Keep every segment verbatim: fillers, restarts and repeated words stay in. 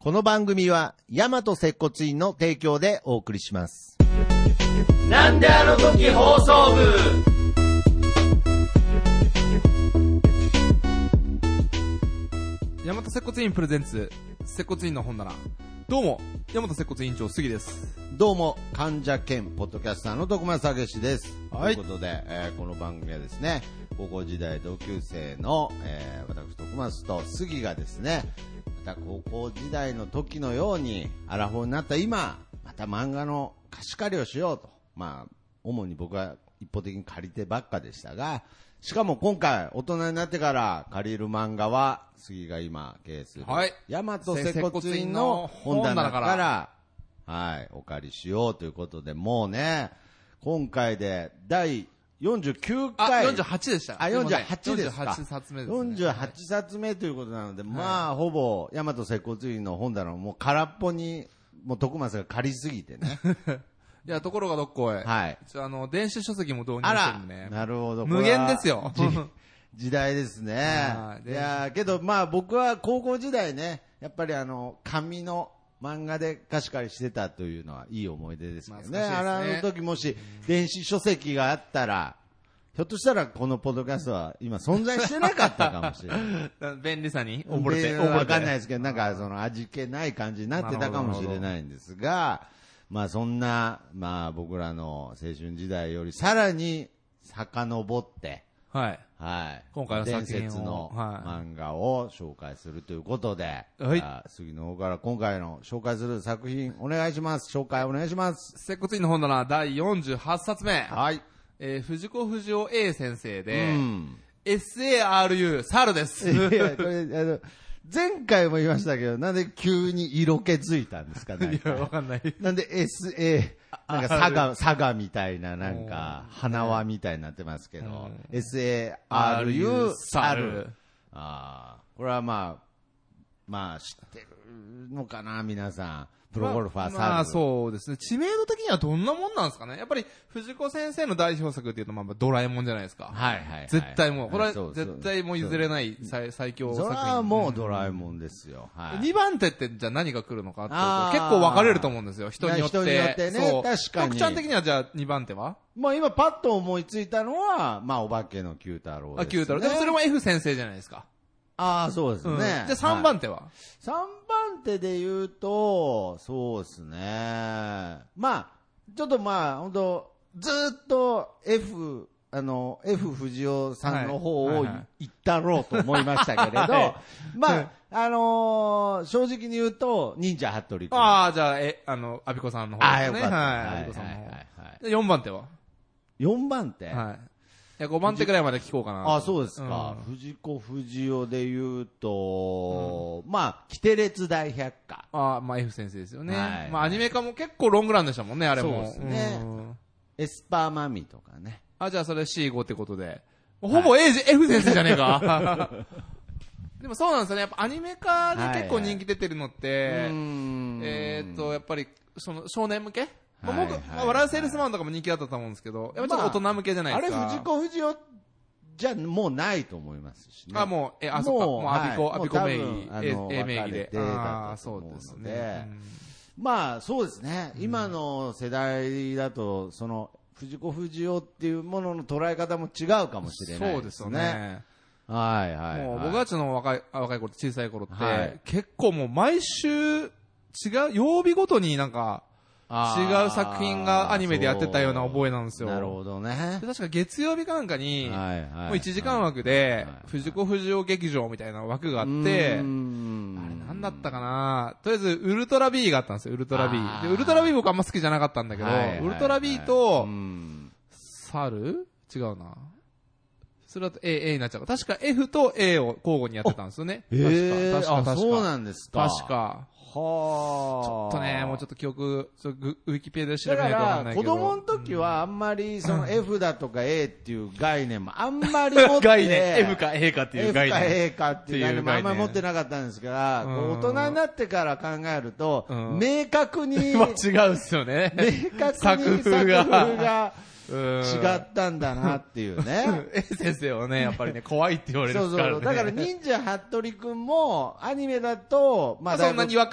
この番組は大和接骨院の提供でお送りします。 なんであの時放送部。 大和接骨院プレゼンツ接骨院の本棚。どうも大和接骨院長杉です。 どうも患者兼ポッドキャスターの徳松武史です。 はい、 ということで、えー、この番組はですね、高校時代同級生の、えー、私徳松と杉がですね、また高校時代の時のようにアラフォーになった今、また漫画の貸し借りをしようと。まあ主に僕は一方的に借りてばっかでしたが、しかも今回大人になってから借りる漫画は杉が今経営する、 はい、 大和接骨院の本棚からはい、お借りしようということで、もうね、今回でだいよんじゅうきゅうかい、 あ、よんじゅうはちでした。 あ、よんじゅうはちですか。 よんじゅうはちさつめですね。 よんじゅうはちさつめということなので、 はい、 まあほぼ大和接骨院の本棚をもう空っぽに、もう徳松が借りすぎてね。 いや、ところがどっこい。 はい。 あの、電子書籍も導入してるんでね。 なるほど。 無限ですよ。 時代ですね。いやけどまあ僕は高校時代ね、やっぱりあの、紙の漫画で貸し借りしてたというのはいい思い出ですけどね。 まあ、 あの時もし電子書籍があったら、ひょっとしたらこのポッドキャストは今存在してなかったかもしれない。 便利さに溺れて。 わかんないですけど、なんかその味気ない感じになってたかもしれないんですが、まあそんな、まあ僕らの青春時代よりさらに遡って、 はい。 はい。 今回の作品を伝説の漫画を紹介するということで、 はい。 杉の方から今回の紹介する作品お願いします。紹介お願いします。 接骨院の本棚だいよんじゅうはちさつめ。 はい。 えー、藤子不二雄 A 先生で、 うん、 エスエーアールユー 猿です。 いや、これ、あの、前回も言いましたけど、なんで急に色気づいたんですかね。 いや、わかんない。 なんで エスエー、なんか佐賀、佐賀みたいな、なんか、花輪みたいになってますけど、エスエーアールユー 猿。ああ、これはまあ、まあ、知ってるのかな、皆さん。プロゴルファー猿。 まあ、まあ、そうですね。知名度的にはどんなもんなんですかね。やっぱり、藤子先生の代表作っていうと、まあ、ドラえもんじゃないですか。 はいはい、はい。 絶対もう、これは絶対もう譲れない最最強作品。 それはもうドラえもんですよ。はい。 にばん手ってじゃあ何が来るのかっていうと、結構分かれると思うんですよ。人によって。 人によってね。そう確かに。 徳ちゃん的にはじゃあにばん手はまあ今パッと思いついたのは、まあお化けの九太郎ですね。 あ、九太郎。でもそれも F 先生じゃないですか。 ああ、そうですね。うん、じゃあさんばん手は、はい、 さんばん手で言うと、そうですね。まあ、ちょっとまあ、本当ずっと F、あの、F 藤尾さんの方を言ったろうと思いましたけれど、はいはい、まあ、あのー、正直に言うと、忍者服部君。 ああ、じゃあ、え、あの、アビコさんの方ですね。 ああ、よかった。 はい、アビコさんの方。はいはいはい、よんばん手は ? よんばん手はい。いやごばん手くらいまで聞こうかな。 あ、そうですか。うん、藤子不二雄で言うと、うん、まあ、キテレツ大百科。 あまあ F 先生ですよね。はい、まあアニメ化も結構ロングランでしたもんね、あれも。 そうですね。うん、エスパーマミとかね。 あ、じゃあそれ シーご ってことで。ほぼ A、はい、F 先生じゃねえか。でもそうなんですよね。やっぱアニメ化で結構人気出てるのって、はいはい、えーっと、やっぱり、その少年向け僕、はいはいはいまあ、笑うセールスマンとかも人気だったと思うんですけど、やっぱちょっと大人向けじゃないですか。 まあ、あれ藤子不二雄じゃもうないと思いますしね。 あ、もう、え、あ、そっか。もうアビコ、 はい、 アビコ名義、 A 名義で。 ああ、そうですね。まあ、そうですね。うん、今の世代だと、その、藤子不二雄っていうものの捉え方も違うかもしれないですね。そうですよね。はいはい、はい。 もう僕たちの若い、若い頃、小さい頃って、はい、結構もう毎週、違う、曜日ごとになんか、違う作品がアニメでやってたような覚えなんですよ。 なるほどね。 確か月曜日かなんかに、はいはい、もういちじかん枠で、藤子不二雄劇場みたいな枠があって、あれ何だったかなとりあえず、ウルトラ B があったんですよ、ウルトラ B。で、ウルトラ B 僕あんま好きじゃなかったんだけど、はいはいはい、ウルトラ B と、猿違うな。それだと A、A になっちゃう。確か F と A を交互にやってたんですよね。 確か、えー、確か、確か。そうなんですか。 確か。はあ。ちょっとね、もうちょっと記憶、ウィキペディアで調べないとわかんないけど。 子供の時はあんまりその F だとか A っていう概念もあんまり持って概念 F か A かっていう概念 F か A かっていう概念もあんまり持ってなかったんですが、大人になってから考えると、明確にまあ違うっすよね。 明確に作風が違ったんだなっていうね。 A 先生はね、やっぱりね、怖いって言われるからね。 そうそう。だから忍者服部くんも、アニメだと、 まあ、そんなに違和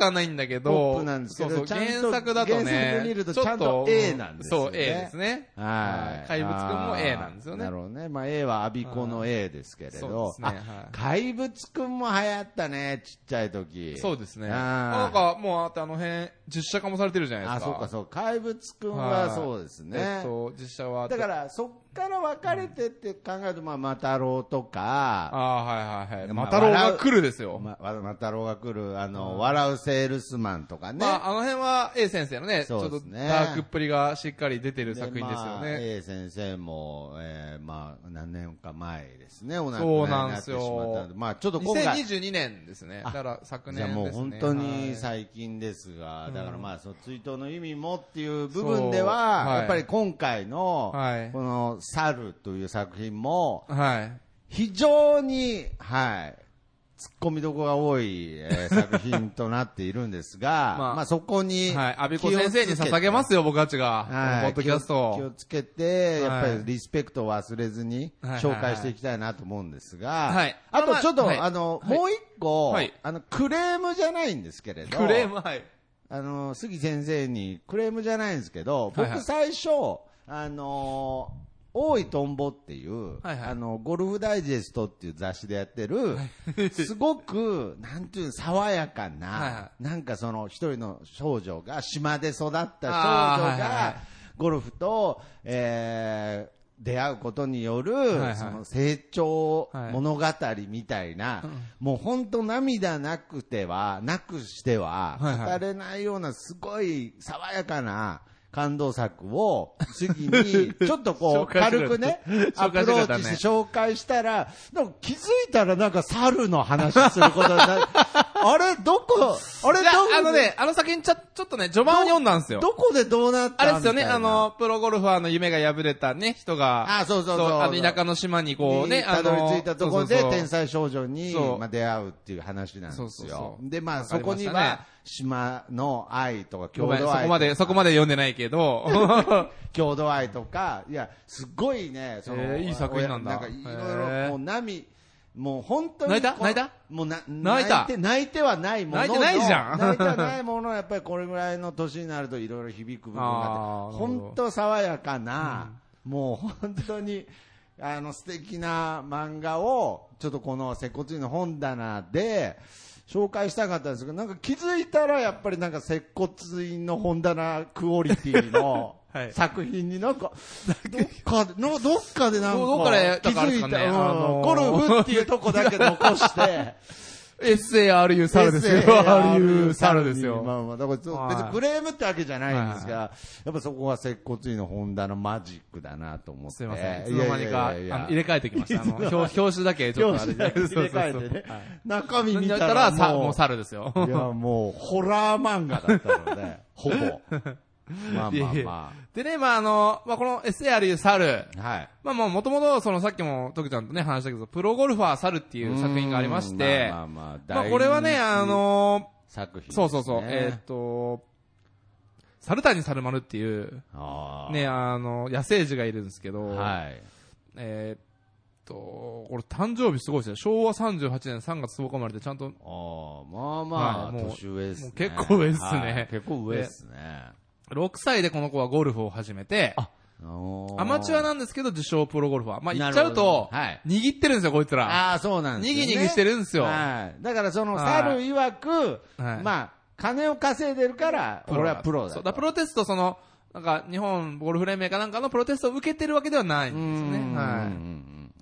くはないんだけど、 ポップなんですけど、 そうそう、 原作だとね、 原作見るとちゃんと A なんですよね。 そう、A ですね。 はい。 怪物くんも A なんですよね。 なるほどね。まあ A はアビコの A ですけれど、 そうですね。 怪物くんも流行ったね、ちっちゃい時。 そうですね。なんか、もうあってあの辺、実写化もされてるじゃないですか。 あ、そうかそう。怪物くんはそうですね。 えっと、実写は。 だから、そっから分かれてって考えると、まあ、マタロウとか、 ああ、はいはいはい。マタロウが来るですよ。 ま、マタロウが来る、あの、笑うセールスマンとかね。 まあ、あの辺は A 先生のね、ちょっとね、 ダークっぷりがしっかり出てる作品ですよね。 まあ、A 先生も、えー、まあ、何年か前ですね、お亡くそうなりになってなんですよ。 しまったんで、まあ、ちょっと今回。 にせんにじゅうにねんですね。だから昨年ですね。 じゃあもう本当に最近ですが、はい、だからまあ、その追悼の意味もっていう部分では、はい、やっぱり今回の、はい、この猿という作品も、はい、非常に、はい、突っ込みどころが多い、えー、作品となっているんですが、まあ、まあそこに、 はい、阿ビ子先生に捧げますよ、僕たちが。はい、ポッドキャストを。 気をつけて、やっぱりリスペクトを忘れずに紹介していきたいなと思うんですが、はい、あとちょっと、はい、あの、はい、もう一個、はい、あの、クレームじゃないんですけれど、 クレーム、はい。 あの、杉先生にクレームじゃないんですけど、僕最初、あのー、大井トンボっていう、はいはい、あの、ゴルフダイジェストっていう雑誌でやってる、はい、すごく、なんていう、爽やかな、はいはい、なんかその一人の少女が、島で育った少女が、はいはい、ゴルフと、えー、出会うことによる、はいはい、その成長物語みたいな、はい、もう本当涙なくては、なくしては、語れないようなすごい爽やかな、感動作を次にちょっとこう軽くねアプローチして紹介したら、なんか気づいたらなんか猿の話することになる。あれどこあれどこあのねあの先にちょちょっとね序盤を読んだんですよ。 どこでどうなったあれですよね、あのプロゴルファーの夢が破れたね人が、 あそうそうそう、 あの田舎の島にこうねたどり着いたところで天才少女にまあ出会うっていう話なんですよ。そうそうそう、でまあそこには島の愛とか郷土愛とか、 そこまでそこまで読んでないけど郷土愛とか、いやすごいね、その、 えー、いい作品なんだ。 なんかいろいろもう涙、もう本当に泣いた泣いたもうな泣いた泣いて泣いてはないものの、 泣いてないじゃん泣いてはないもののやっぱりこれぐらいの年になるといろいろ響く部分があって、本当爽やかな、うん、もう本当にあの素敵な漫画をちょっとこの接骨院の本棚で紹介したかったんですけど、なんか気づいたらやっぱりなんか接骨院の本棚クオリティの作品になんかどっかでのどっかでなんか気づいた、ね、あのー、ゴルフっていうとこだけ残して。 エスエーアールユー 猿ですよ。エスエーアールユー 猿ですよ。 まあまあ、だから別にクレームってわけじゃないんですが、やっぱそこは接骨院の本棚マジックだなと思って。 すいません。いつの間にか、あの、入れ替えてきました。あの、表表紙だけちょっとあれで。 入れ替えてね。中身見たらもう、 もう猿ですよ。 いや、もう、ホラー漫画だったので、ほぼ。まあまあまあ。 でね、まああの、まあこの エスエーアールユー 猿。 はい。 まあもう元々そのさっきも徳ちゃんとね話したけど、プロゴルファー猿っていう作品がありまして、まあまあまあ、まあこれはね、あのー、作品、ね。 そうそうそう、えー、っと、猿谷猿丸っていう、ね、あの、野生児がいるんですけど、はい。えー、っと、これ誕生日すごいですよ。しょうわさんじゅうはちねんさんがつとおか生まれてちゃんと。 ああ、まあまあ、はい、もう年上ですね。 結構上ですね、 はい。結構上ですね。 ろくさいでこの子はゴルフを始めて、あアマチュアなんですけど自称プロゴルファー。まあ言っちゃうと、はい、握ってるんですよ、こいつら。 ああ、そうなんですね。 にぎにぎしてるんですよ。 はい。だからその、猿曰く、はい、まあ、金を稼いでるから、俺はプロだ。 そうだ、プロテスト、その、なんか、日本ゴルフ連盟かなんかのプロテストを受けてるわけではないんですね。はい。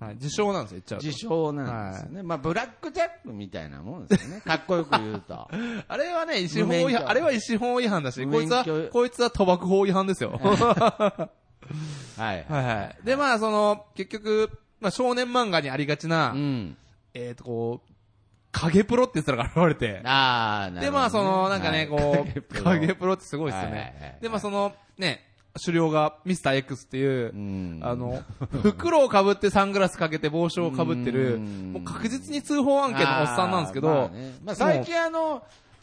はい。自称なんですよ、言っちゃうと。 自称なんですよね。はい、まあ、ブラックジャックみたいなもんですよね。かっこよく言うと。 あれはね、医師法違反、あれは医師法違反だし、こいつは、こいつは賭博法違反ですよ。はい。はいはい。で、まあ、その、結局、まあ、少年漫画にありがちな、うん、えっと、こう、影プロって言ったら現れて。ああ、なるほど、ね。で、まあ、その、なんかね、こう、影プロってすごいですよね。はいはいはい、で、まあ、その、ね、狩猟がミスター X っていう、うん、あの、袋を被ってサングラスかけて帽子を被ってる、もう確実に通報案件のおっさんなんですけど、 まあね、まあ、最近あの、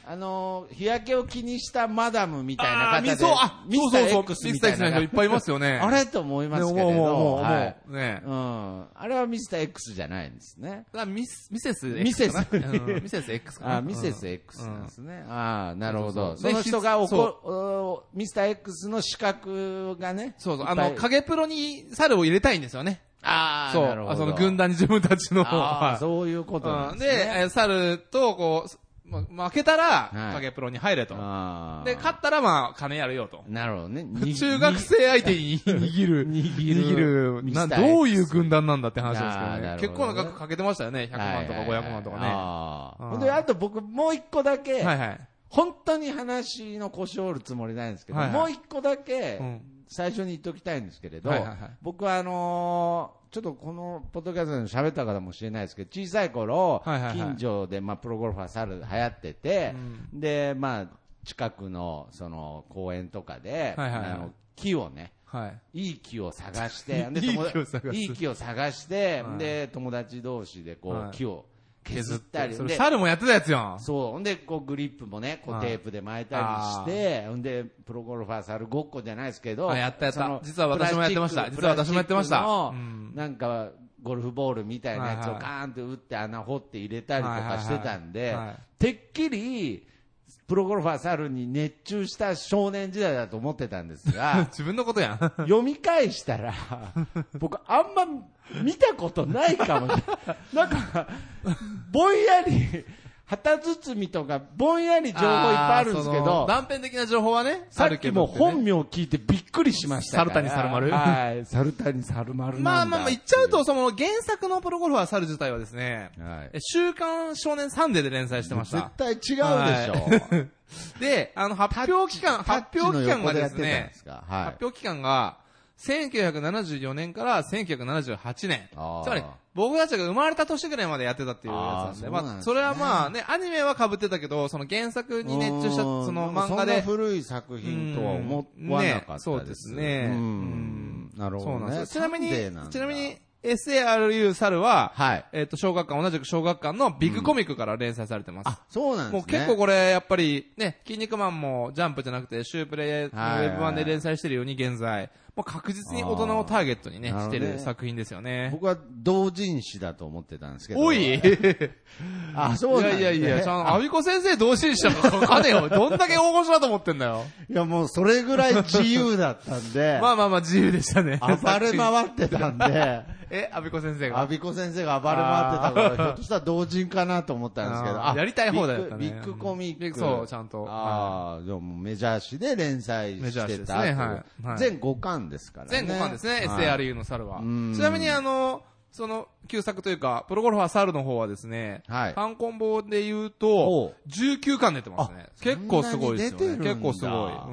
あのー、日焼けを気にしたマダムみたいな方で、 ミスあミスター X みたいな人いっぱいいますよね。 あれと思いますけれど、 もうもうもう、 はいね、 うん。あれはミスター X じゃないんですね。 だミス、ミセス X ミセス、 うん、ミセス X かな。 あ、ミセス X なんですね。うん、ああ、なるほど。 そうそうその人がおこ、ミスター X の資格がね。 そうそう、あの、影プロに猿を入れたいんですよね。 ああ、 そう、 なるほど。 その軍団に自分たちの。 ああ、そういうことなんですね。 で、え猿と、こう、ま、負けたら、 はい、 影プロに入れと。 あで、勝ったら、まあ、金やるよと。 なるほどね。 中学生相手に握る。握る。な、どういう軍団なんだって話ですけどね。ね結構な額かけてましたよね。ひゃくまんとかごひゃくまんとかね。 ああ。で、あと僕、もう一個だけ、 はいはい、 本当に話の腰を折るつもりないんですけど、はいはい、もう一個だけ、うん最初に言っておきたいんですけれど、はいはいはい、僕はあのー、ちょっとこのポッドキャストでも喋ったかもしれないですけど、小さい頃、はいはいはい、近所で、まあ、プロゴルファー猿流行ってて、うん、で、まあ、近くの、その、公園とかで、はいはいはい、あの、木をね、はい、いい木を探して、で、いい木を探いい木を探して、はい、で、友達同士でこう、はい、木を、削ったり。 それ猿もやってたやつやん。 そう。ほんで、こう、グリップもね、こう、テープで巻いたりして、ほんで、プロゴルファー猿ごっこじゃないですけど、 あ、やったやった。実は私もやってました。実は私もやってました。 なんか、ゴルフボールみたいなやつをカーンって打って穴掘って入れたりとかしてたんで、てっきり、プロゴルファー猿に熱中した少年時代だと思ってたんですが、 自分のことやん。 読み返したら、僕あんま見たことないかもしれない。なんか、ぼんやり、旗包みとか、ぼんやり情報いっぱいあるんですけど、 断片的な情報はね、 さっきも本名聞いてびっくりしましたから。 猿谷猿丸はい。猿谷猿丸なんだ。 まあまあまあ言っちゃうと、その原作のプロゴルファー猿自体はですね、はい、週刊少年サンデーで連載してました。 絶対違うでしょ。はい、 で、あの、発表期間、発表期間がですね、はい、発表期間が、せんきゅうひゃくななじゅうよねんからせんきゅうひゃくななじゅうはちねん。つまり、僕たちが生まれた年ぐらいまでやってたっていうやつなんで、あまあ、それはまあね、アニメは被ってたけど、その原作に熱中した、その漫画で。 そんな古い作品とは思わなかったです。 そうですね。 うん。なるほど、ね。そうなんです。 ちなみに、ちなみに、エスエーアールユー 猿は、はい、えっ、ー、と、小学館、同じく小学館のビッグコミックから連載されてます。うん、 あ、そうなんですね。もう結構これ、やっぱり、ね、筋肉マンもジャンプじゃなくて、シュープレイのウェブ版で連載してるように現在、もう確実に大人をターゲットにね、してる作品ですよね。 僕は同人誌だと思ってたんですけど。 おいあ、そうなんですね。 いやいやいや、ちゃん、アビコ先生同人誌だからわかんねえよ。どんだけ大御所だと思ってんだよ。 いや、もうそれぐらい自由だったんで。 まあまあまあ自由でしたね。 暴れ回ってたんで。 え、アビコ先生がアビコ先生が暴れ回ってたから、ひょっとしたら同人かなと思ったんですけど。 あ、やりたい方だったね。 ビッグコミック。 そう、ちゃんと。 ああ、でもメジャー誌で連載してた。 ね、はい。 全ごかんですからね。 全ごかんですね、エスエーアールユー の猿は。ちなみにあの、その、旧作というか、プロゴルファー猿の方はですね、はい。単行本で言うと、じゅうきゅうかん出てますね。結構すごいですよね。結構すごい。うん。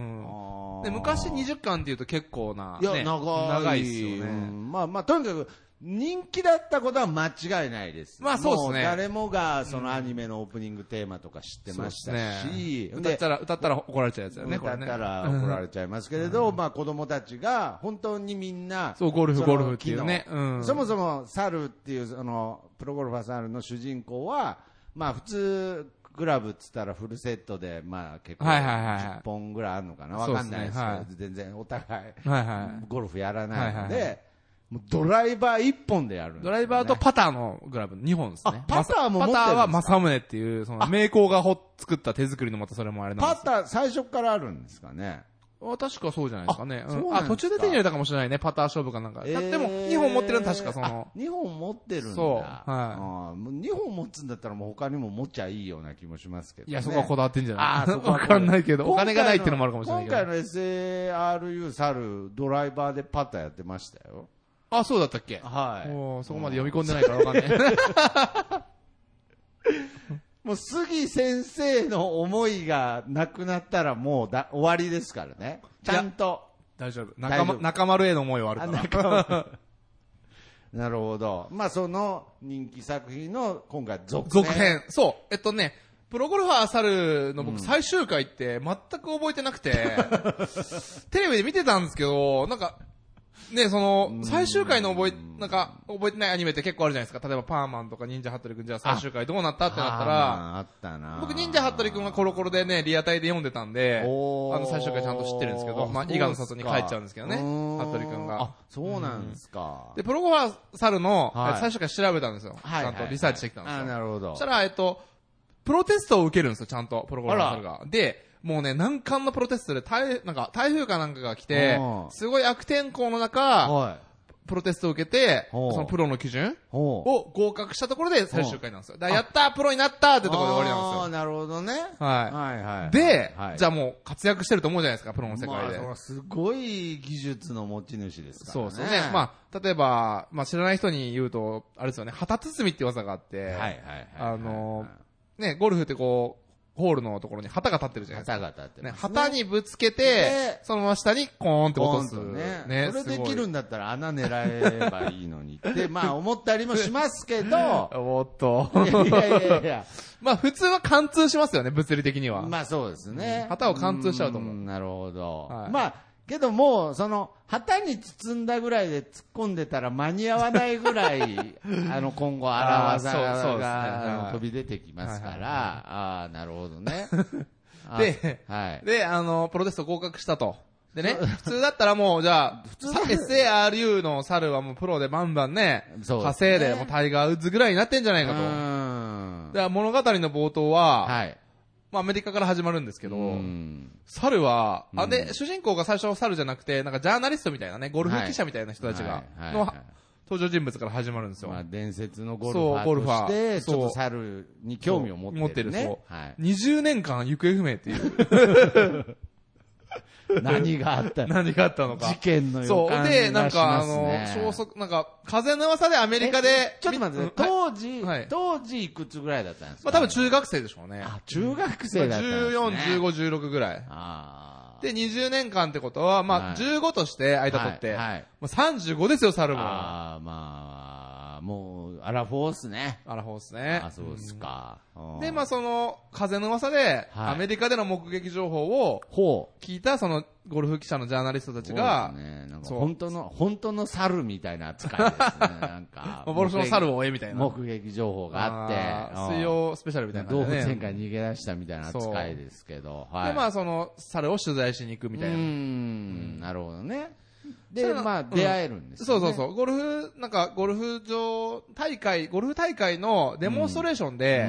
で、昔にじゅっかんって言うと結構な、 ね。いや、長い。 長いですよね。うん、 まあまあ、とにかく、人気だったことは間違いないです。 まあそうですね。 誰もがそのアニメのオープニングテーマとか知ってましたし、 うんね、歌ったら、歌ったら怒られちゃうやつだよね、これね。 歌ったら怒られちゃいますけれど、うん、まあ子供たちが本当にみんな、 そう、ゴルフ、ゴルフっていうね。 うん、そもそも猿っていう、その、プロゴルファー猿の主人公は、まあ普通、クラブっつったらフルセットで、まあ結構、じゅっぽんぐらいあるのかな、わかんないですけど、全然お互い、ゴルフやらないので、もうドライバー一本でやるんです、ね。 ドライバーとパターのグラブにほんですね。 パターも持ってるんですか？ パターは正宗っていう、その、名工がほ作った手作りのまたそれもあれなんですパター、最初からあるんですかね。 あ、確かそうじゃないですかね。あ、うん、あ途中で手に入れたかもしれないね、パター勝負かなんか。えー、でも、にほん持ってるの確かその。 にほん持ってるんだ。 そう。はい。 あにほん持つんだったらもう他にも持っちゃいいような気もしますけど、ね。 いや、そこはこだわってんじゃないああ、そこは。わかんないけど、お金がないっていうのもあるかもしれないけど。 今回の エスエーアールユー 猿、ドライバーでパターやってましたよ。 あ、そうだったっけはい。 おそこまで読み込んでないからわかんない。 もう杉先生の思いがなくなったらもうだ終わりですからね。ちゃんと。 大丈夫。中, ま中丸への思いはあるから。 なるほど。まあその人気作品の今回続編。続編。そう。えっとね、プロゴルファー猿の僕最終回って全く覚えてなくて、うん、テレビで見てたんですけど、なんか、 ね、その、最終回の覚え、なんか、覚えてないアニメって結構あるじゃないですか。例えば、パーマンとか忍者ハットリくんじゃあ最終回どうなったってなったら、 あったな。 僕忍者ハットリくんはコロコロでね、リアタイで読んでたんで、あの最終回ちゃんと知ってるんですけど、まあ、伊賀の里に帰っちゃうんですけどね、ハットリくんが。 あ、そうなんですか。 で、プロゴファー猿の、最終回調べたんですよ。ちはい。 ゃんとリサーチしてきたんですよ。 あ、なるほど。 そしたら、えっと、プロテストを受けるんですよ、ちゃんと、プロゴルファー猿が。で、もうね、難関のプロテストで台、なんか、台風かなんかが来て、すごい悪天候の中、プロテストを受けて、そのプロの基準を合格したところで最終回なんですよ。だからやったープロになったーってところで終わりなんですよ。 ああ、なるほどね。 はい。 はいはい。 で、じゃあもう活躍してると思うじゃないですか、プロの世界で。 まあ、すごい技術の持ち主ですからね。 そうですね。まあ、例えば、まあ知らない人に言うと、あれですよね、旗包みって技があって、はいはいはい。あの、ね、ゴルフってこう、ホールのところに旗が立ってるじゃないですか。 旗が立ってる、 ね。旗にぶつけて、そのまま下にコーンって落とす。 ね。ね。それできるんだったら穴狙えばいいのにって、まあ思ったりもしますけど。 おっと。 いやいやいや。 まあ普通は貫通しますよね、物理的には。 まあそうですね。 旗を貫通しちゃうと思う。 なるほど。まあ、けどもう、その、旗に包んだぐらいで突っ込んでたら間に合わないぐらい、あの、今後荒技が飛び出てきますから、ああ、なるほどね。 で、はい。で、あの、プロテスト合格したと。でね、普通だったらもう、じゃあ、普通 エスエーアールユー の猿はもうプロでバンバンね、稼いで、もうタイガーウッズぐらいになってんじゃないかと。だから物語の冒頭は、はい。まあ、アメリカから始まるんですけど、猿は、あ、で、主人公が最初は猿じゃなくて、なんかジャーナリストみたいなね、ゴルフ記者みたいな人たちが、の登場人物から始まるんですよ。 まあ、伝説のゴルファーとして、ちょっと猿に興味を持ってる、ね。持ってる、そう。 はい、にじゅうねんかん行方不明っていう。 何があった何があったのか。 事件の予感がしますね。そう。で、 なんか、あの、消息、なんか、風の噂でアメリカで。 ちょっと待って、当時、はい、当時いくつぐらいだったんですか？ まあ多分中学生でしょうね。 あ、中学生だったんですね。 じゅうよん、じゅうご、じゅうろくぐらい。あで、にじゅうねんかんってことは、まあ、じゅうごとして間取って、はいはい、もうさんじゅうごですよ、猿も。 ああ、まあ、もう、アラフォーっすね。 アラフォーっすね。 あ、そうですか。 うん、で、まあその、風の噂で、はい、アメリカでの目撃情報を、聞いた、その、ゴルフ記者のジャーナリストたちが、 そうですね。なんか本当の、本当の猿みたいな扱いですね。なんか。 幻の猿を追えみたいな。 目撃情報があって。 水曜スペシャルみたいな、ね。 動物園から逃げ出したみたいな扱いですけど。 はい。で、まあその、猿を取材しに行くみたいな。うーん、なるほどね。で、まあ、出会えるんですよね、 うん。そうそうそう。ゴルフ、なんか、ゴルフ場大会、ゴルフ大会のデモンストレーションで、うん、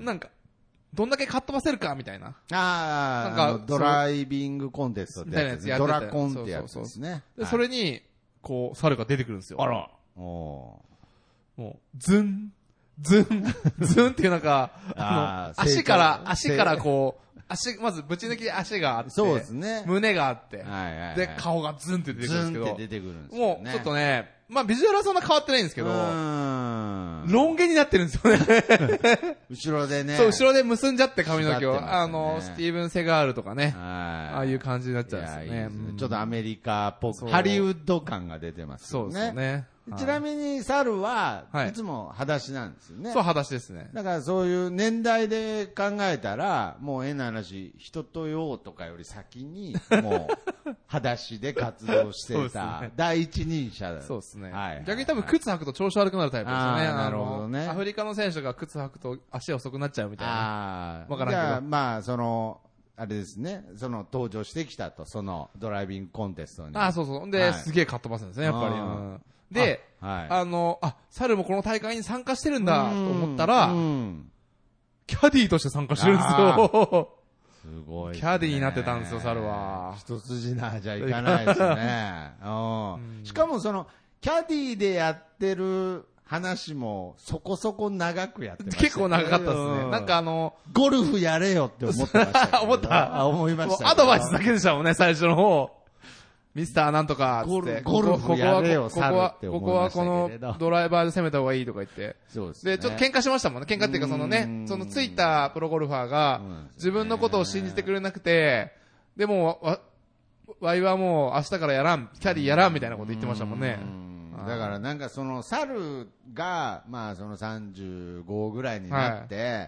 なんか、どんだけかっ飛ばせるかみたいな。 ああ、なんか、ドライビングコンテストってやつ、ね、ドラコンってやつですね。 で、それに、こう、猿が出てくるんですよ。 あら。 おもう、ズン、ズン、ズンっていうなんか、あの、足から、足からこう、足、まずぶち抜きで足があって、 そうですね。 胸があって、 はいはいはい、 で、顔がズンって出てくるんですけど、 ズンって出てくるんですよね。 もう、ちょっとね、まあ、ビジュアルはそんな変わってないんですけど、ロン毛になってるんですよね。 後ろでね。 そう、後ろで結んじゃって髪の毛を、ね、あの、スティーブン・セガールとかね、ああいう感じになっちゃうんですよね。いやいいですね、 ちょっとアメリカっぽく、ハリウッド感が出てますよね。 そうですね。 ちなみに、猿は、いつも裸足なんですよね。 そう、裸足ですね。 だからそういう年代で考えたら、もう変な話、人とようとかより先に、もう、裸足で活動してた、第一人者だ。 そうですね。はい。逆に多分靴履くと調子悪くなるタイプですよね。 なるほどね。 アフリカの選手が靴履くと足遅くなっちゃうみたいな。ああ。わからんけど。 じゃあ、まあ、その、あれですね、その登場してきたと、そのドライビングコンテストに。 ああ、そうそう。で、すげえかっ飛ばすんですね、やっぱり。で、あ、はい、あの、あ、猿もこの大会に参加してるんだと思ったら、キャディーとして参加してるんですよ。 すごい、ね。 キャディーになってたんですよ、猿は。 一筋縄じゃいかないですね。うん、しかもその、キャディーでやってる話もそこそこ長くやってました、ね。 結構長かったですね。うん、なんかあの、 ゴルフやれよって思ってました。 思ったあ、思いました。 アドバイスだけでしたもんね、最初の方。ミスターなんとかつって、 ゴルフやれよ、猿って思いましたけれど。 ここはこのドライバーで攻めた方がいいとか言って。 そうですね。 で、ちょっと喧嘩しましたもんね。喧嘩っていうかそのね、そのついたプロゴルファーが、自分のことを信じてくれなくて、でも、わ、ワイはもう明日からやらん、キャディやらんみたいなこと言ってましたもんね。 だからなんかその猿が、まあそのさんじゅうごぐらいになって、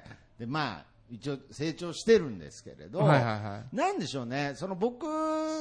で、まあ、一応成長してるんですけれど、はいはいはい、なんでしょうね、その僕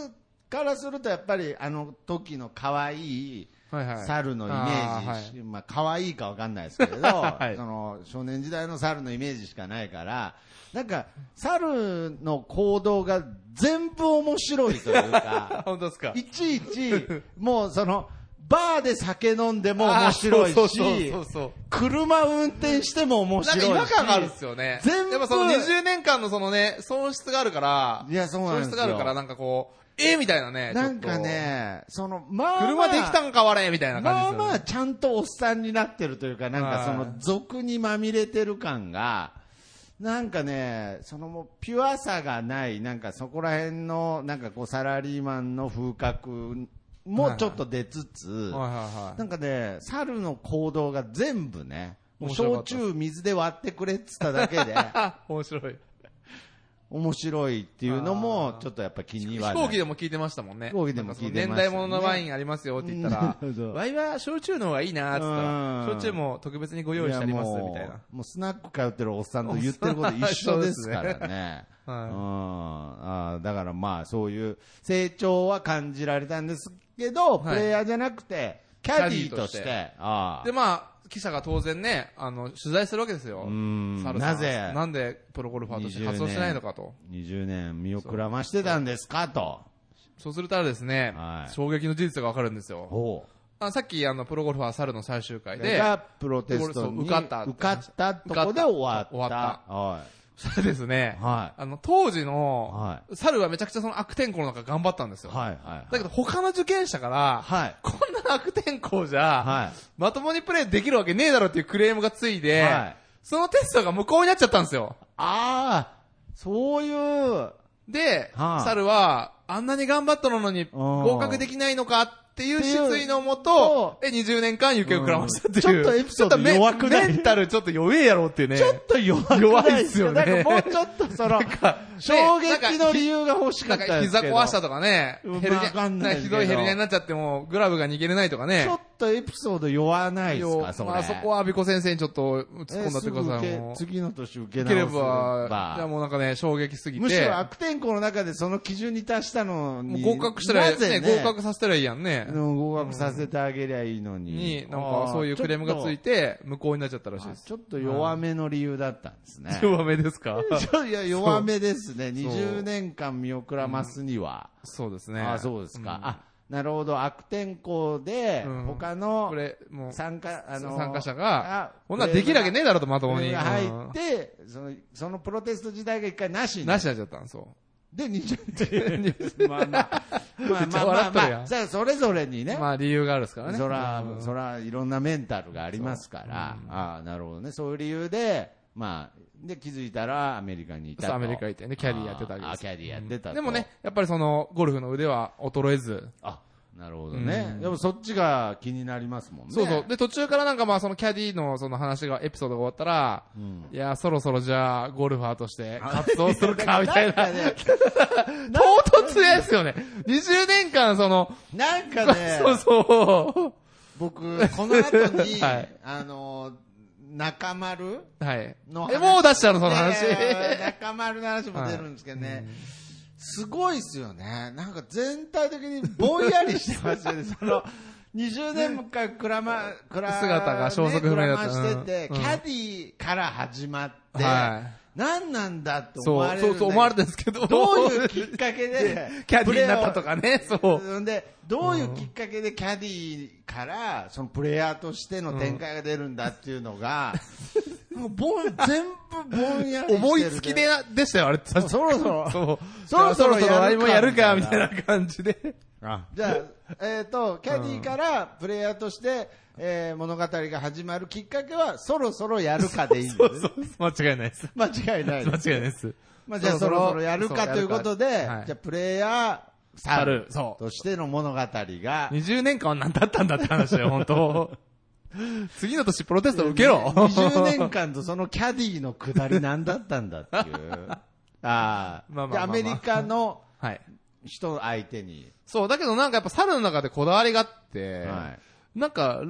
からするとやっぱりあの時の可愛いはいはい。 猿のイメージ、 あーはいまあ可愛いかわかんないですけれど、 はいその少年時代の猿のイメージしかないから、なんか猿の行動が全部面白いというか、 本当ですか。 いちいちもうそのバーで酒飲んでも面白いそうそうしそうそう、 車運転しても面白いし、 なんか違和感があるんですよね。 全部やっぱそのにじゅうねんかんのそのね、損失があるから、 いやそうなんですよ。 損失があるからなんかこう、えー、みたいなね。 なんかね、その、まあ、まあ、 車できたんかわれみたいな感じですよね。 まあまあ、ちゃんとおっさんになってるというか、なんかその、俗にまみれてる感が、なんかね、そのもう、ピュアさがない、なんかそこら辺の、なんかこう、サラリーマンの風格もちょっと出つつ、 はいはいはい、 なんかね、猿の行動が全部ね、もう焼面白かった酎水で割ってくれって言っただけで、 面白い。 面白いっていうのも、ちょっとやっぱ気にはなる。 飛行機でも聞いてましたもんね。 飛行機でも聞いてましたね。 年代物のワインありますよって言ったら、ワイは焼酎の方がいいなーって言ったら、焼酎も特別にご用意してありますみたいな。 もうスナック通ってるおっさんと言ってること一緒ですからね。 はい、 うんあだからまあそういう成長は感じられたんですけど、プレイヤーじゃなくて、キャディーとして。あでまあ記者が当然ね、あの、取材するわけですよ。 なぜなんでプロゴルファーとして活動しないのかと。 にじゅうねん見送らましてたんですかと。 そうするとですね、はい、衝撃の事実がわかるんですよ。 ほうあさっきあの、プロゴルファー猿の最終回で、 がプロテストに受かった。 受かったとこで終わった。 終わった。 はいそうですね。 はい。 あの、当時の、 はい、 猿はめちゃくちゃその悪天候の中頑張ったんですよ。 はいはい、はい。 だけど他の受験者から、はい。こんな悪天候じゃ、はい。まともにプレイできるわけねえだろっていうクレームがついで、はい。そのテストが無効になっちゃったんですよ。 ああ、そういう。 で、はあ、猿は、あんなに頑張ったのに合格できないのかっていう失意のもと、え、にじゅうねんかん行方をくらましたっていう。 ちょっとエピソード弱くない？ メンタルちょっと弱えやろっていうね。 ちょっと弱くない？ 弱いっすよね。 なんかもうちょっとその、衝撃の理由が欲しかったですけど。 なんか膝壊したとかね、ヘルニア、ひどいヘルニアになっちゃっても、グラブが逃げれないとかね。 ちょっとエピソード弱ないですか、それ。 まあそこはアビコ先生にちょっと突っ込んだってください。もう次の年受け直す。 受ければ、じゃあもうなんかね、衝撃すぎて。 むしろ悪天候の中でその基準に達したのに。 合格したらいい、ね、合格させたらいいやんね。 合格させてあげりゃいいのに。 に、なんかそういうクレームがついて、無効になっちゃったらしいです。 ちょっと弱めの理由だったんですね。 弱めですか？ いや、弱めですね。にじゅうねんかん見送らますには。 そうですね。 あ、そうですか。あ、なるほど。悪天候で、他の参加、あの、 参加者が、こんなできるわけねえだろと、まともに。 入って、その、そのプロテスト自体が一回なしに。 なしになっちゃったんですよ。 で、にじゅうまあまあ、まあまあまあ、まあ、じゃあそれぞれにね。 まあ理由があるですからね。 そら、そら、いろんなメンタルがありますから、ああ、なるほどね。そういう理由で、まあ、で、気づいたらアメリカにいたと。 アメリカ行ってね、キャディーやってたわけです。 あ、キャディーやってたと。 でもね、やっぱりその、ゴルフの腕は衰えず。 あ、なるほどね。でもそっちが気になりますもんね。 そうそう。で、途中からなんかまあそのキャディーのその話が、エピソードが終わったら、いや、そろそろじゃあ、ゴルファーとして活動するか、みたいな。唐突ですよね。にじゅうねんかんその、 なんかね、 そうそう。 僕、この後に、あの、中丸はいの話。え、もう出したのその話。 中丸の話も出るんですけどね。すごいっすよね。なんか全体的にぼんやりしてますよね。その、にじゅうねんもかくらま、くら、 姿が消息不明だった。 してて、キャディーから始まって、何なんだって思われる。 そうそう思われてるんですけど。 どういうきっかけで、 キャディーになったとかね、そう。 で、どういうきっかけでキャディーから、そのプレイヤーとしての展開が出るんだっていうのが、もうぼん、全部ぼんやりしてる。 思いつきで、でしたよ、あれ。 そろそろ、 そう。 そろそろやるか、やるか、みたいな感じで。 あじゃあ、えっと、キャディーからプレイヤーとして、えー、物語が始まるきっかけは、そろそろやるかでいいんです。そうそう間違いないです。 間違いないです。 間違いないです。 まあ、じゃあそろそろやるかということで、はい、じゃあプレイヤー、猿としての物語が。 にじゅうねんかんは何だったんだって話だよ、本当次の年プロテスト受けろ。 にじゅうねんかんとそのキャディーの下り何だったんだっていう。ああ。まあまあまあまあ、アメリカの人相手に。 そう、だけどなんかやっぱ猿の中でこだわりがあって、はい、なんか、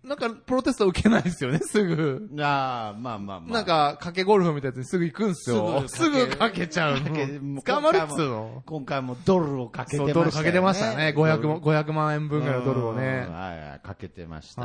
なんか、プロテスト受けないですよね、すぐ。 ああ、まあまあまあ。 なんか、賭けゴルフみたいなやつにすぐ行くんすよ。すぐ賭けちゃうの。捕まるっつうの。 今回もドルをかけてましたね。 そう、ドルかけてましたね。ごひゃく、ごひゃくまんえんぶんぐらいのドルをね。 はいはい、かけてました。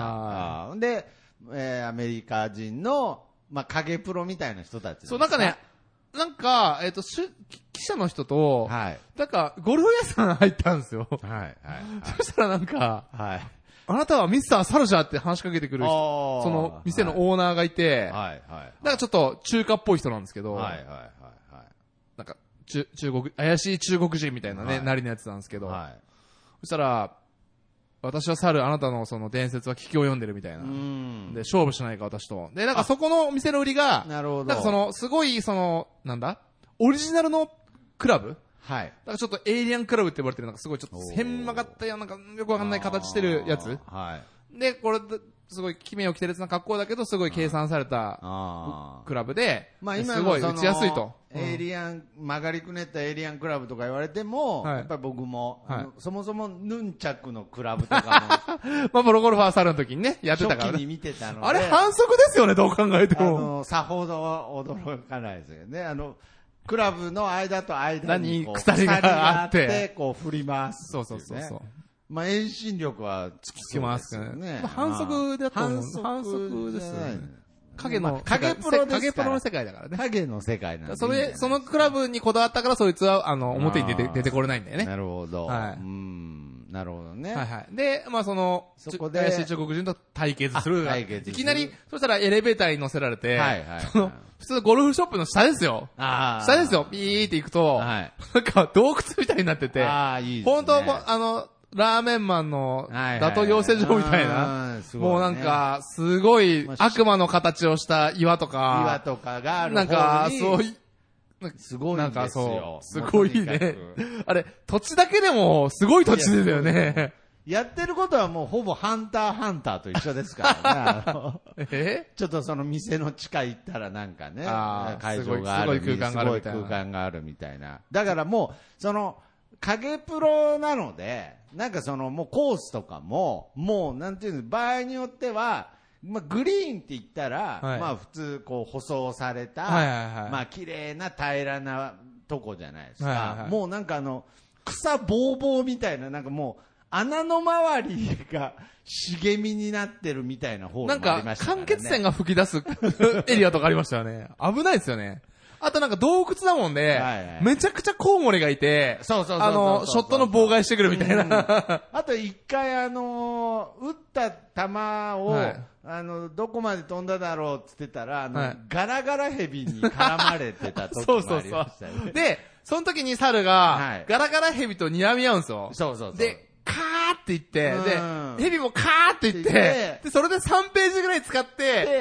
で、えー、アメリカ人の、まあ、影プロみたいな人たち。 そう、なんかね、なんか、えっと、記者の人と、はい。なんか、ゴルフ屋さん入ったんですよ。はい、はい。そしたらなんか、はい。あなたはミスターサルジャーって話しかけてくる人、その店のオーナーがいて、はい、はい。なんかちょっと中華っぽい人なんですけど、はい、はい、はい。なんか、中、中国、怪しい中国人みたいなね、なりのやつなんですけど、はい。そしたら、私は猿、あなたのその伝説は聞きを読んでるみたいな。で、勝負しないか、私と。で、なんかそこの店の売りが、なるほど。なんかその、すごい、その、なんだオリジナルのクラブはい。だからちょっとエイリアンクラブって呼ばれてる、なんかすごいちょっと変曲がったような、なんかよくわかんない形してるやつ。はい。で、これ、すごい奇妙を着てるやつな格好だけど、すごい計算されたクラブで、まあ今すごい打ちやすいと。 エイリアン、曲がりくねったエイリアンクラブとか言われても、やっぱり僕も、そもそもヌンチャクのクラブとかも、まあプロゴルファー猿の時にね、やってたからね。 初期に見てたので。 あれ反則ですよね、どう考えても。 あの、さほど驚かないですよね。あの、クラブの間と間に鎖があって、 こう振ります。 そうそうそうそう。 まあ遠心力はつきそうですよね。 反則だと思う。反則ですよね。影の、 影プロですから。 影プロの世界だからね。 影の世界なんで。 それ、そのクラブにこだわったからそいつは、あの、表に出て、出てこれないんだよね。 なるほど。はい。うん。なるほどね。 はいはい。で、まあその、そこで、怪しい中国人と対決する。対決。いきなり、そしたらエレベーターに乗せられて、はいはい。その、普通ゴルフショップの下ですよ。ああ。下ですよ。ピーって行くと、はい。なんか洞窟みたいになってて、ああ、いいですね。本当あの、ラーメンマンの、打倒養成所みたいな、もうなんか、すごい悪魔の形をした岩とか、 岩とかがある。 なんか、そういう、 すごいんですよ。なんかそう、 すごいね。あれ、土地だけでもすごい土地ですよね。 やってることはもうほぼハンターハンターと一緒ですからね。えちょっとその店の地下行ったらなんかね、会場がある。 すごい空間があるみたいな。 すごい空間があるみたいな。だからもう、その、影プロなので、なんかそのもうコースとかも、もうなんていうの、場合によっては、まあグリーンって言ったら、はい、まあ普通こう舗装された、はいはいはい、まあ綺麗な平らなとこじゃないですか。はいはいはい、もうなんかあの、草ぼうぼうみたいな、なんかもう、穴の周りが茂みになってるみたいな方がありましたからね。 なんか、間欠泉が吹き出すエリアとかありましたよね。危ないですよね。あとなんか洞窟だもんで、はいはい、めちゃくちゃコウモリがいて、そうそうそうあの、ショットの妨害してくるみたいな。うん、 あと一回あのー、撃った球を、はい、あの、どこまで飛んだだろうって言ってたら、あの、はい、ガラガラヘビに絡まれてた時もありましたよね。そうそうそう。 で、その時に猿が、はい、ガラガラヘビと睨み合うんですよ。 そうそうそう。 で、カーって言って、で、ヘビもカーって言って、で、それでさんページぐらい使って、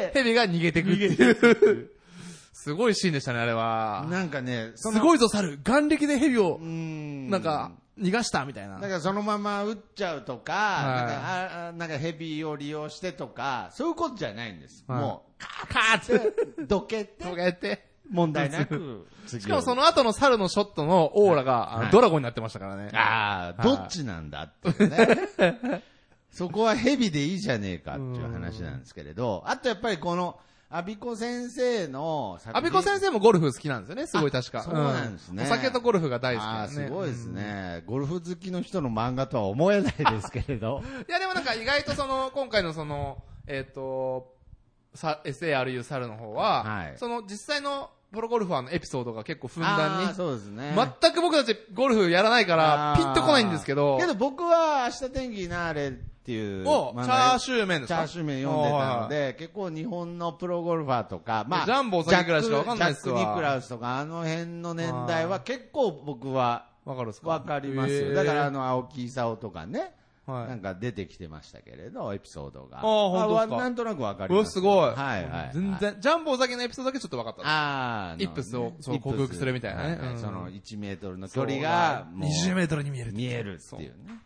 ヘビが逃げてくっていう。すごいシーンでしたね、あれは。 なんかね、 すごいぞ、猿。眼力でヘビを、なんか、逃がしたみたいな。 だからそのまま撃っちゃうとか、はい、なんか、あなんかヘビを利用してとか、そういうことじゃないんです。はい、もう、カーカーって、どけて、 どけて、 問題なく。 しかもその後の猿のショットのオーラが、はい、ドラゴンになってましたからね。 ああ、どっちなんだっていうね。そこはヘビでいいじゃねえかっていう話なんですけれど、あとやっぱりこの、アビコ先生のアビコ先生もゴルフ好きなんですよね、すごい確か。 そうなんですね。 お酒とゴルフが大好きですね。 すごいですね、うん。ゴルフ好きの人の漫画とは思えないですけれど。 いやでもなんか意外とその、今回のその、えっ、ー、と、エスエーアールユー 猿の方は、はい、その実際のプロゴルファーのエピソードが結構ふんだんに。 そうですね。 全く僕たちゴルフやらないからピンとこないんですけど。 けど僕は明日天気なれっていう。チャーシュー麺ですか？ チャーシュー麺読んでたので、結構日本のプロゴルファーとか、まあ、 ジャンボさんぐらいしかわかんないですわ。 ジャック・ニクラウスとか、あの辺の年代は結構僕はわかるすか？わかりますよ。だからあの、青木功とかね。はい、なんか出てきてましたけれど、エピソードが。ああ、本当ですか？なんとなくわかります。 すごい。 はいはい。 全然、ジャンボお酒のエピソードだけちょっとわかった。ああ。イップスを、そう、克服するみたいなね。 そのいちメートルの距離が、 にじゅうメートルに見える。 見えるっていうね。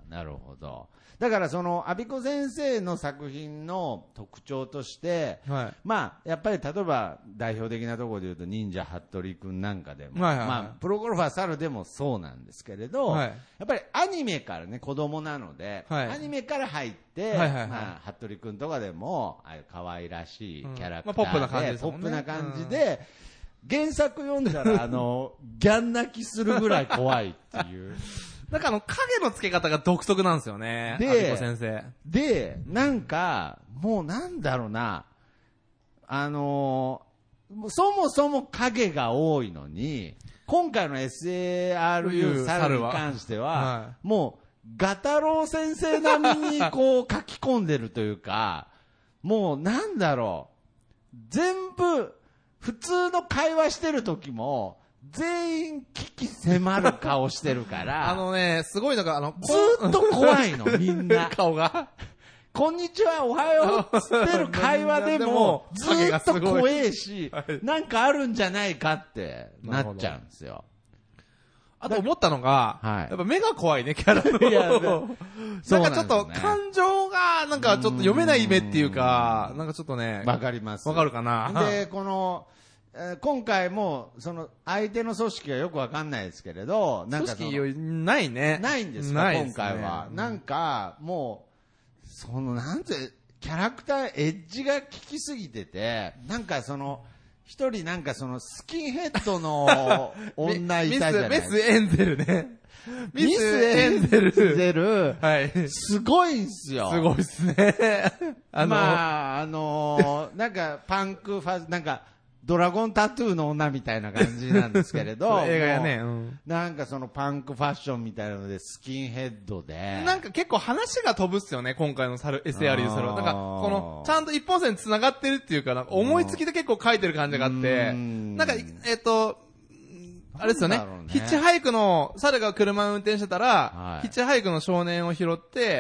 なるほど。だからその、阿比子先生の作品の特徴として、はい、まあ、やっぱり例えば代表的なところで言うと、忍者ハットリくんなんかでも、はいはいはい、まあ、プロゴルファー猿でもそうなんですけれど、はい、やっぱりアニメからね、子供なので、はい、アニメから入って、はいはいはい、まあ、ハットリくんとかでも、ああいう可愛らしいキャラクターで、うんまあ、ポップな感じですもんね。ポップな感じで、うん、原作読んだら、あの、ギャン泣きするぐらい怖いっていう。 なんかあの、影の付け方が独特なんですよね。で、先生。 で、なんか、もうなんだろうな、あのー、そもそも影が多いのに、今回の エスエーアールユー 猿に関しては、はい、もう、ガタロウ先生並みにこう書き込んでるというか、もうなんだろう、全部、普通の会話してる時も、全員危機迫る顔してるから。 あのね、すごいのが、あの、 ずーっと怖いの、みんな。 顔が。 こんにちは、おはようってる会話でも、ずーっと怖えし、なんかあるんじゃないかってなっちゃうんですよ。 あと思ったのが、はい、やっぱ目が怖いね、キャラの。いや、なんかちょっと感情が、なんかちょっと読めない目っていうか、なんかちょっとね。 わかります。 わかるかな。 で、この、今回も、その、相手の組織がよくわかんないですけれど、なんか組織ないね。 ないんですか、今回は。なんか、もう、その、なんて、キャラクター、エッジが効きすぎてて、なんかその、一人なんかその、スキンヘッドの女いたじゃないですか。 ミス、ミスエンゼルね。 ミスエンゼル。ゼル。はい。すごいんすよ。 すごいっすね。 あの、まあ、あの、なんか、パンクファ、なんか、ドラゴンタトゥーの女みたいな感じなんですけれど。 映画やね、うん。 なんかそのパンクファッションみたいなので、スキンヘッドで。 なんか結構話が飛ぶっすよね、今回のサル エスエーアール ユー サルは。なんか、この、ちゃんと一本線繋がってるっていうか、なんか思いつきで結構書いてる感じがあって、なんか、えっと、あれですよね。ねヒッチハイクの、猿が車を運転してたら、はい、ヒッチハイクの少年を拾って、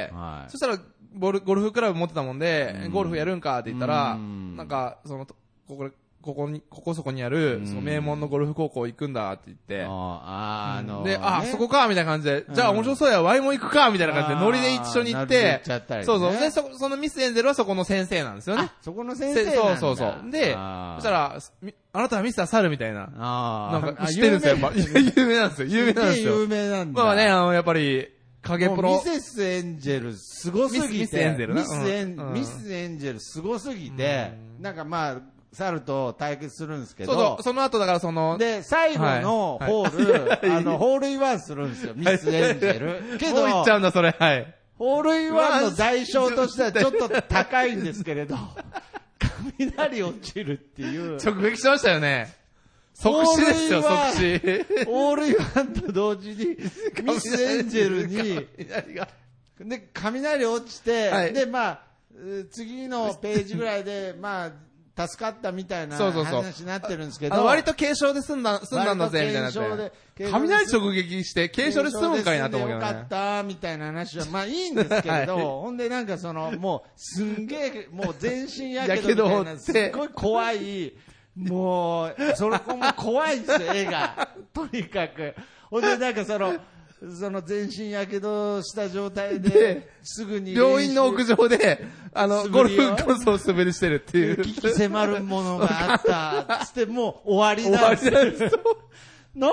はい、そしたらボル、ゴルフクラブ持ってたもんで、ゴルフやるんかって言ったら、なんか、その、ここ、ここに、ここそこにある、その名門のゴルフ高校行くんだって言って、ああ、あのー、で、あ、ね、そこかみたいな感じで、じゃあ面白そうや、ワイも行くかみたいな感じで、ノリで一緒に行って、ね、そうそう。で、そ、そのミスエンゼルはそこの先生なんですよね。 そこの先生なんだ。 そうそうそう。で、そしたら、あなたはミスターサルみたいな。あなんか知ってるんですよ、やっぱ。有名なんですよ。有名なんですよ。 有名なんだ。 まあね、あの、やっぱり、影プロ。 ミセスエンジェルすごすぎて。 ミスエンゼルミスエン、うん、ミスエンジェルすごすぎて、なんかまあ、猿と対決するんですけど。 そうそう、その後だからその。 で、最後のホール、はいはい、あの、ホールインワンするんですよ、ミスエンジェル。 けど、もう言っちゃうんだ、それ、はい。 ホールインワンの代償としてはちょっと高いんですけれど、雷落ちるっていう。 直撃しましたよね。即死ですよ、即死。 ホールインワンと同時に、ミスエンジェルに、で、雷落ちて、はい、で、まあ、次のページぐらいで、まあ、助かったみたいな話になってるんですけど。 割と軽傷で済んだ、済んだんだぜ、みたいなって。雷直撃して軽傷で済むんかいなと思うけどね。 よかった、みたいな話は、まあいいんですけれど、はい、ほんでなんかその、もう、すんげえ、もう全身やけどみたいな、すっごい怖い、もう、そこも怖いんですよ、絵が。とにかく。ほんでなんかその、その全身やけどした状態で、すぐに。 病院の屋上で、あの、ゴルフコースを滑りしてるっていう。 危機迫るものがあった。つってもう終わりなんですよ。終わりなんですよ。な、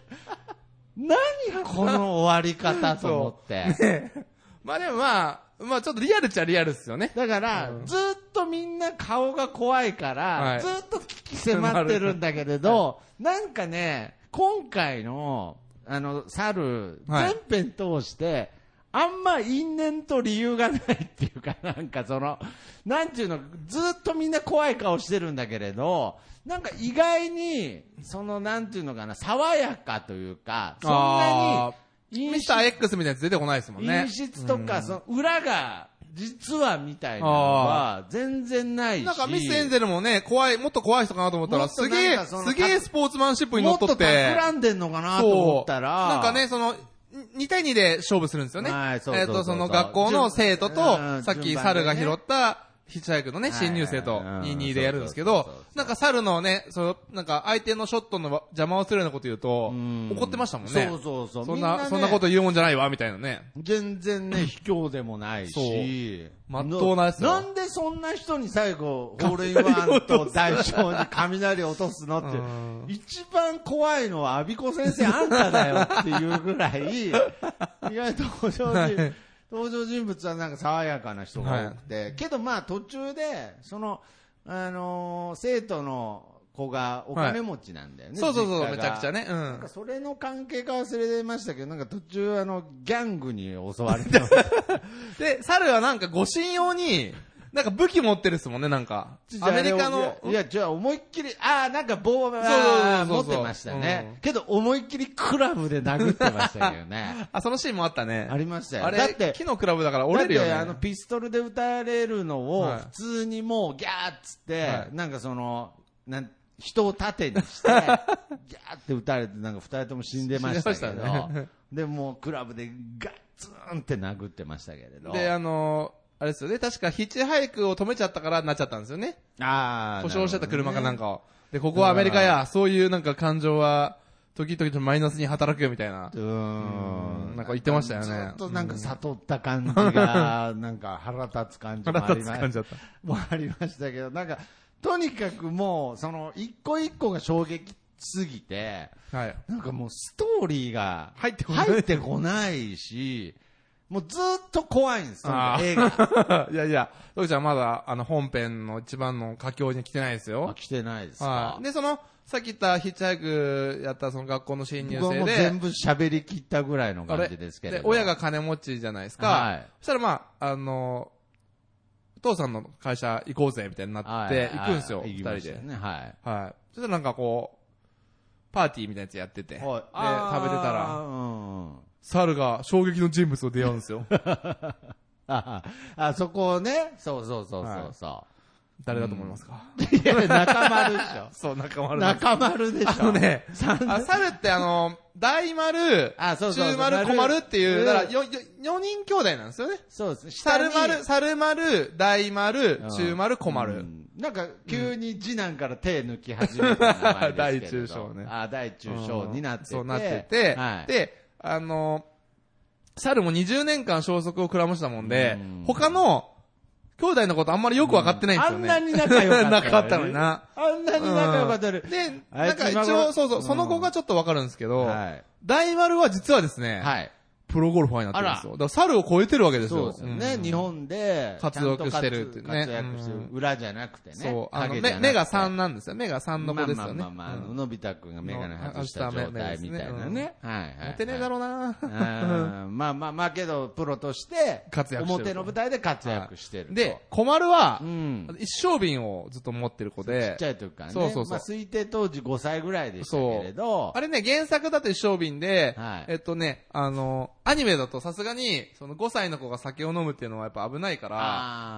何この終わり方と思って。ね、 まあでもまあ、まあちょっとリアルっちゃリアルっすよね。 だから、うん、ずっとみんな顔が怖いから、はい、ずっと危機迫ってるんだけれど、なんかね、今回の、あの、猿、全編通して、あんま因縁と理由がないっていうか、なんかその、なんていうの、ずっとみんな怖い顔してるんだけれど、なんか意外に、その、なんていうのかな、爽やかというか、そんなに、ミスター X みたいなやつ出てこないですもんね。 陰湿とか、その、裏が、実はみたいなのは全然ないし。 なんかミスエンゼルもね、怖い、もっと怖い人かなと思ったら、すげえ、すげえスポーツマンシップに乗っ取って。もっと企んでんのかなと思ったら。 なんかね、その、にたいにで勝負するんですよね。はい、そうそうそうそう。えっと、その学校の生徒と、さっき猿が拾ったヒッチハイクのね、新入生とにたいにでやるんですけど、なんか猿のね、その、なんか相手のショットの邪魔をするようなこと言うと、怒ってましたもんね。 そうそうそう。 そんな、ね、そんなこと言うもんじゃないわ、みたいなね。 全然ね、卑怯でもないし。 まっとうなやつよ。なんでそんな人に最後、ホールインワンと代償に雷落とすのって、一番怖いのはアビコ先生あんただよっていうぐらい、意外と登場人、登場人物はなんか爽やかな人が多くて、はい、けどまあ途中で、その、あのー、生徒の子がお金持ちなんだよね。 はい、そうそうそう、めちゃくちゃね。うん。 なんかそれの関係か忘れてましたけど、なんか途中あの、ギャングに襲われた。 で、猿はなんか護身用に、なんか武器持ってるっすもんね、なんか。アメリカの。 いや、じゃあ思いっきり、ああ、なんか棒は持ってましたね、うん。けど思いっきりクラブで殴ってましたけどね。 あ、そのシーンもあったね。 ありましたよ。 あれ、だって木のクラブだから折れるよね。 だってあのピストルで撃たれるのを普通にもうギャーっつって、はい、なんかその、なん人を盾にして、ギャーって撃たれて、なんか二人とも死んでましたけど、ね、で、もうクラブでガッツンって殴ってましたけれど。 で、あのー、あれですよね、確かヒッチハイクを止めちゃったからなっちゃったんですよね。 ああ。 故障してた車かなんかを。で、ここはアメリカや、そういうなんか感情は、時々マイナスに働くよみたいな。 うーん。 なんか言ってましたよね。ずっとなんか悟った感じが、なんか腹立つ感じもありました。 腹立つ感じだった。 もありましたけど、なんか、とにかくもう、その、一個一個が衝撃すぎて、 はい。 なんかもうストーリーが入ってこない。 入ってこないし、もうずっと怖いんですよ、映画。 いやいや、ドクちゃんまだ、あの、本編の一番の佳境に来てないですよ。 あ、来てないですか。 はい。で、その、さっき言ったヒッチハイクやったその学校の新入生で。 僕はもう全部喋り切ったぐらいの感じですけど。 で、親が金持ちじゃないですか。はい。そしたらまあ、あの、お父さんの会社行こうぜ、みたいになって行くんですよ、二人で。 ね、はい。 はい。そしたらなんかこう、パーティーみたいなやつやってて。はい。で、食べてたら、うん。猿が衝撃の人物と出会うんですよ。 ああ、そこをね、そうそうそうそうそう、はい。 誰だと思いますか、 うん、いや、中丸でしょ。 そう、中丸。 中丸でしょ。 あのね、あ猿ってあの、大丸、あそうそうそう中丸、小丸っていう、だからよ、よ、よにん兄弟なんですよね。 そうですね。 猿丸、猿丸、大丸、中丸、小丸。うん、 なんか、急に次男から手抜き始めた名前大中小ね。 あ、大中小になってて。 そうなってて、はい、で、あの、猿もにじゅうねんかん消息をくらましたもんで、ん他の兄弟のことあんまりよくわかってないんですよね。 あんなに仲良かった、ね。 なかったのにな。 あんなに仲良かったのに。 で、なんか一応、そうそう、その後がちょっとわかるんですけど、はい、大丸は実はですね、はい、プロゴルファーになってるんですよ。だから猿を超えてるわけですよ。 そうですね。うん、日本で活躍してるってね。 活躍してる。裏じゃなくてね。 そう。あの、目、目がさんなんですよ。目がさんの子ですよね。 まあまあまあ、のび太くんがメガネ外した状態みたいなね。はいはい。 モテねえだろうなまあまあまあけど、プロとして、 活躍してる。 表の舞台で活躍してる。 で、小丸は、一升瓶をずっと持ってる子で。 ちっちゃい時からね。 そうそうそう。 まあ推定当時ごさいぐらいでしたけれど。 あれね、原作だと一升瓶で、えっとね、あの、アニメだとさすがに、そのごさいの子が酒を飲むっていうのはやっぱ危ないから、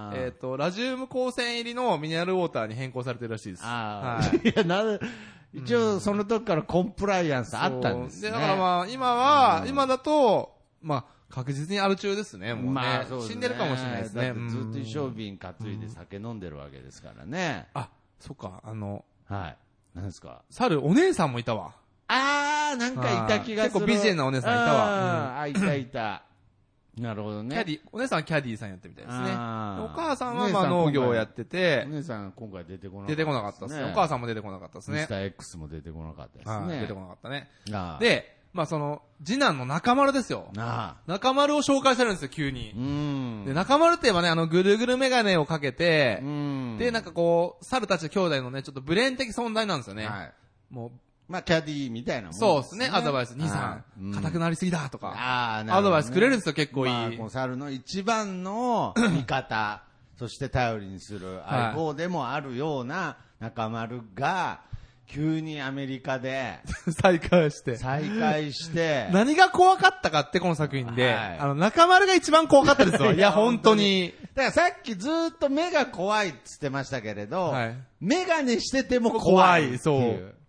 えっと、ラジウム光線入りのミネラルウォーターに変更されてるらしいです。 はい。いや、なる、一応その時からコンプライアンスあったんですね。 で、だからまあ、今は、今だと、まあ、確実にアル中ですね、もうね。まあ、そうですね。死んでるかもしれないですね。 ずっと一升瓶担いで酒飲んでるわけですからね。 あ、そっか、あの、 はい。何ですか？ 猿、お姉さんもいたわ。 あー、なんかいた気がする。 結構美人なお姉さんいたわ。あ、いたいた。なるほどね。 キャディ、お姉さんはキャディさんやってみたいですね。お母さんはまあ農業をやってて、 お姉さん今回出てこなかった。 出てこなかったですね。お母さんも出てこなかったですね。 ミスター X も出てこなかったですね。 出てこなかったね。で、まあその、次男の中丸ですよ。中丸を紹介されるんですよ、急に。で、中丸って言えばね、あの、ぐるぐるメガネをかけて、で、なんかこう、猿たち兄弟のね、ちょっとブレーン的存在なんですよね。もう、 まあ、キャディーみたいなもんそうですね。アドバイス。兄さん、硬くなりすぎだとか。ああ、なるほど、ね。アドバイスくれるんですよ、結構いい。まあ、 この猿の一番の味方、そして頼りにする相棒でもあるような中丸が、急にアメリカで、 再会して。 再会して。 何が怖かったかって、この作品で。はい、あの、中丸が一番怖かったですよ。いや、本当に。 だからさっきずっと目が怖いって言ってましたけれど、はい、メガネしてても怖い。怖い、そう。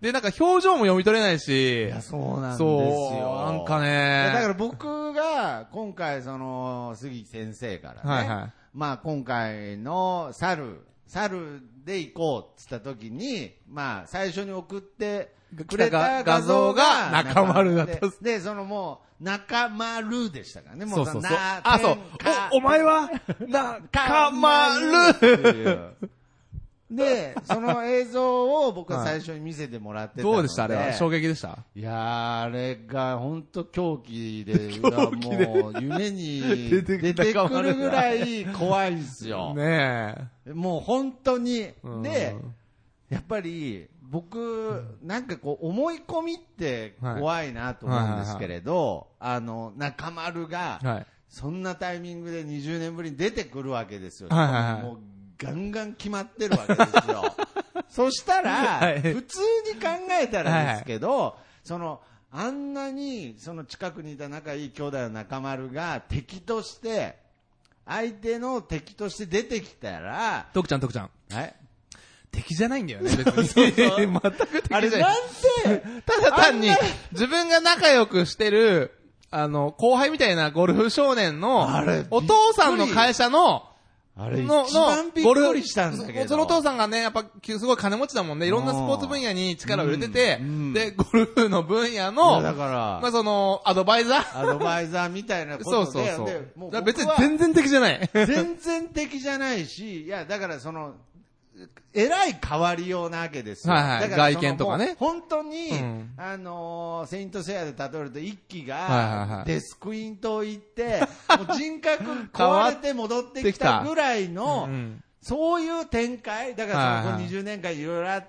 で、なんか表情も読み取れないし。 いや、そうなんですよ。 そう、なんかね。 だから僕が、今回その、杉先生からね、はいはい、まあ今回の猿、猿で行こうって言った時に、まあ最初に送ってくれた画像が中丸だった。 で、そのもう、中丸でしたからね。もうそうそうそう。あ、そう。お、お前は、中丸で、その映像を僕は最初に見せてもらってたので、 どうでしたあれは衝撃でした？ いやー、あれが本当狂気で、もう夢に出てくるぐらい怖いんですよ。 ねえ。もう本当に。で、やっぱり僕、なんかこう思い込みって怖いなと思うんですけれど、あの、中丸が、そんなタイミングでにじゅうねんぶりに出てくるわけですよ。 はいはいはい、 もうガンガン決まってるわけですよ。そしたら、はい、普通に考えたらですけど、はい、その、あんなに、その近くにいた仲いい兄弟の中丸が敵として、相手の敵として出てきたら、 徳ちゃん、徳ちゃん。 はい。 敵じゃないんだよね、別に。そうそう全く敵じゃない。 あれなんて、 ただ単に、自分が仲良くしてる、あの、後輩みたいなゴルフ少年の、お父さんの会社の、 あれ、の、一番びっくりしたんだけど。 そのお父さんがね、やっぱ、すごい金持ちだもんね。いろんなスポーツ分野に力を入れてて、うんうん、で、ゴルフの分野の、 だから、 まあその、アドバイザーアドバイザーみたいなことで。そうそうそう。でもう別に全然敵じゃない。 全然敵じゃないし、いや、だからその、えらい変わりようなわけですよ。 はいはい、 だから外見とかね。 本当に、うん、あのー、セイントセイヤで例えると一輝が、デスクインと言って、もう人格壊れて戻ってきたぐらいの、そういう展開、だからそのにじゅうねんかんいろいろあって、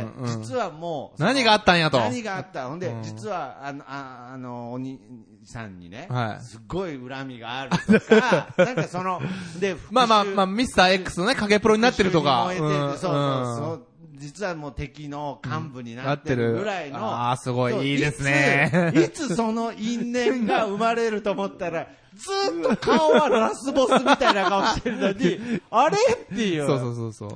うんうん、実はもう、 何があったんやと。 何があったほんで、うん、実は、あの、ああの、お兄さんにね、はい、すごい恨みがあるとか、なんかその、で、 まあまあまあ、ミスター X のね、影プロになってるとか。 そうそうそう。実はもう敵の幹部になってるぐらいの。うん、 ああ、すごいいいですね。 いつ、いつその因縁が生まれると思ったら、ずーっと顔はラスボスみたいな顔してるのに、あれっていう。 そうそうそうそう。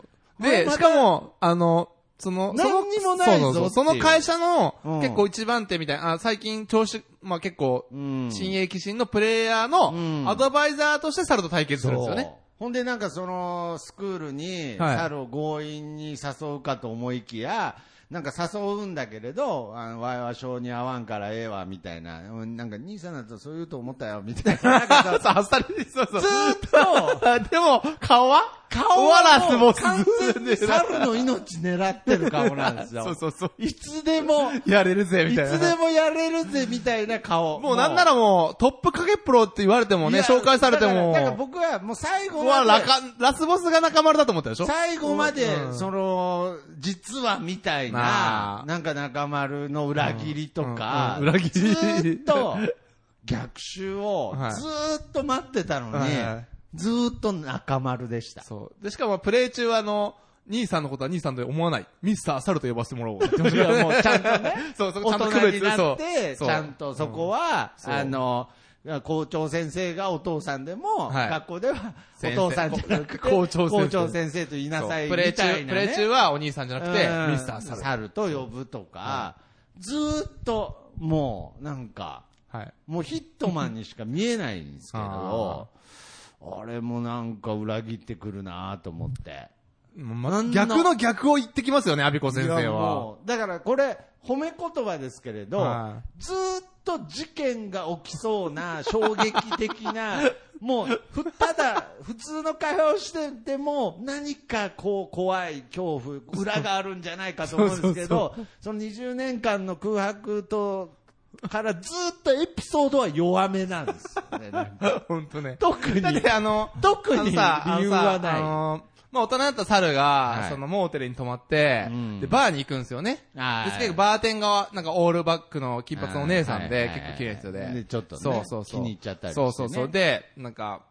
で、ま、しかも、あの、その、 何にもないぞそうそうそう。その会社の、結構一番手みたいな、あ最近調子、まあ結構、新鋭騎士のプレイヤーのアドバイザーとして猿と対決するんですよね。 ほんでなんかそのスクールに猿を強引に誘うかと思いきや、なんか誘うんだけれど、あの、わいは性に合わんからええわ、みたいな。なんか、兄さんだとそう言うと思ったよ、みたいな。なんかそう、あっさり、そうそう。 ずーっと、 でも、顔は顔はラスボス。 完全に猿の命狙ってる顔なんですよ。 そうそうそう。 いつでも、 やれるぜ、みたいな。 いつでもやれるぜ、みたいな顔。 もうなんならもう、トップ影プロって言われてもね、紹介されても。 だから僕はもう最後まで。 ララスボスが中丸だと思ったでしょ最後まで、うん、その、実はみたいな、なんか中丸の裏切りとか、 うんうん、裏切り。 ずーっと、逆襲をずーっと待ってたのに、はいはい、ずーっと中丸でした。 そう。で、しかもプレイ中はあの、兄さんのことは兄さんと思わない。ミスターサルと呼ばせてもらおう。いや、もうちゃんとね。 そう、そこちゃんと区別になって、ちゃんとそこは、うん、あの、校長先生がお父さんでも、はい、学校ではお父さんじゃなくて、校長先生。校長先生と言いなさいみたいな、ね。 プレイ中、プレイ中はお兄さんじゃなくて、ミスターサル。 サルと呼ぶとか、うん、ずーっと、もう、なんか、はい、もうヒットマンにしか見えないんですけど、あれもなんか裏切ってくるなと思って。 ま、逆の逆を言ってきますよね、アビコ先生は。 だからこれ、褒め言葉ですけれど、はい、ずーっと事件が起きそうな、衝撃的な、もう、ふ、ただ、普通の会話をしてても、何かこう、怖い恐怖、裏があるんじゃないかと思うんですけど、そうそうそうそのにじゅうねんかんの空白と、からずっとエピソードは弱めなんですよね。 本当ね。 特に。 だってあの、 特に理由はない。 あのまあ、大人だった猿が、はい、その、モーテルに泊まって、うん、で、バーに行くんですよね。で、結構バーテンが、なんか、オールバックの金髪のお姉さんで、結構綺麗な人で。 で、ちょっとね、 そうそうそう。 気に入っちゃったりして、 ね。そうそうそう。で、なんか、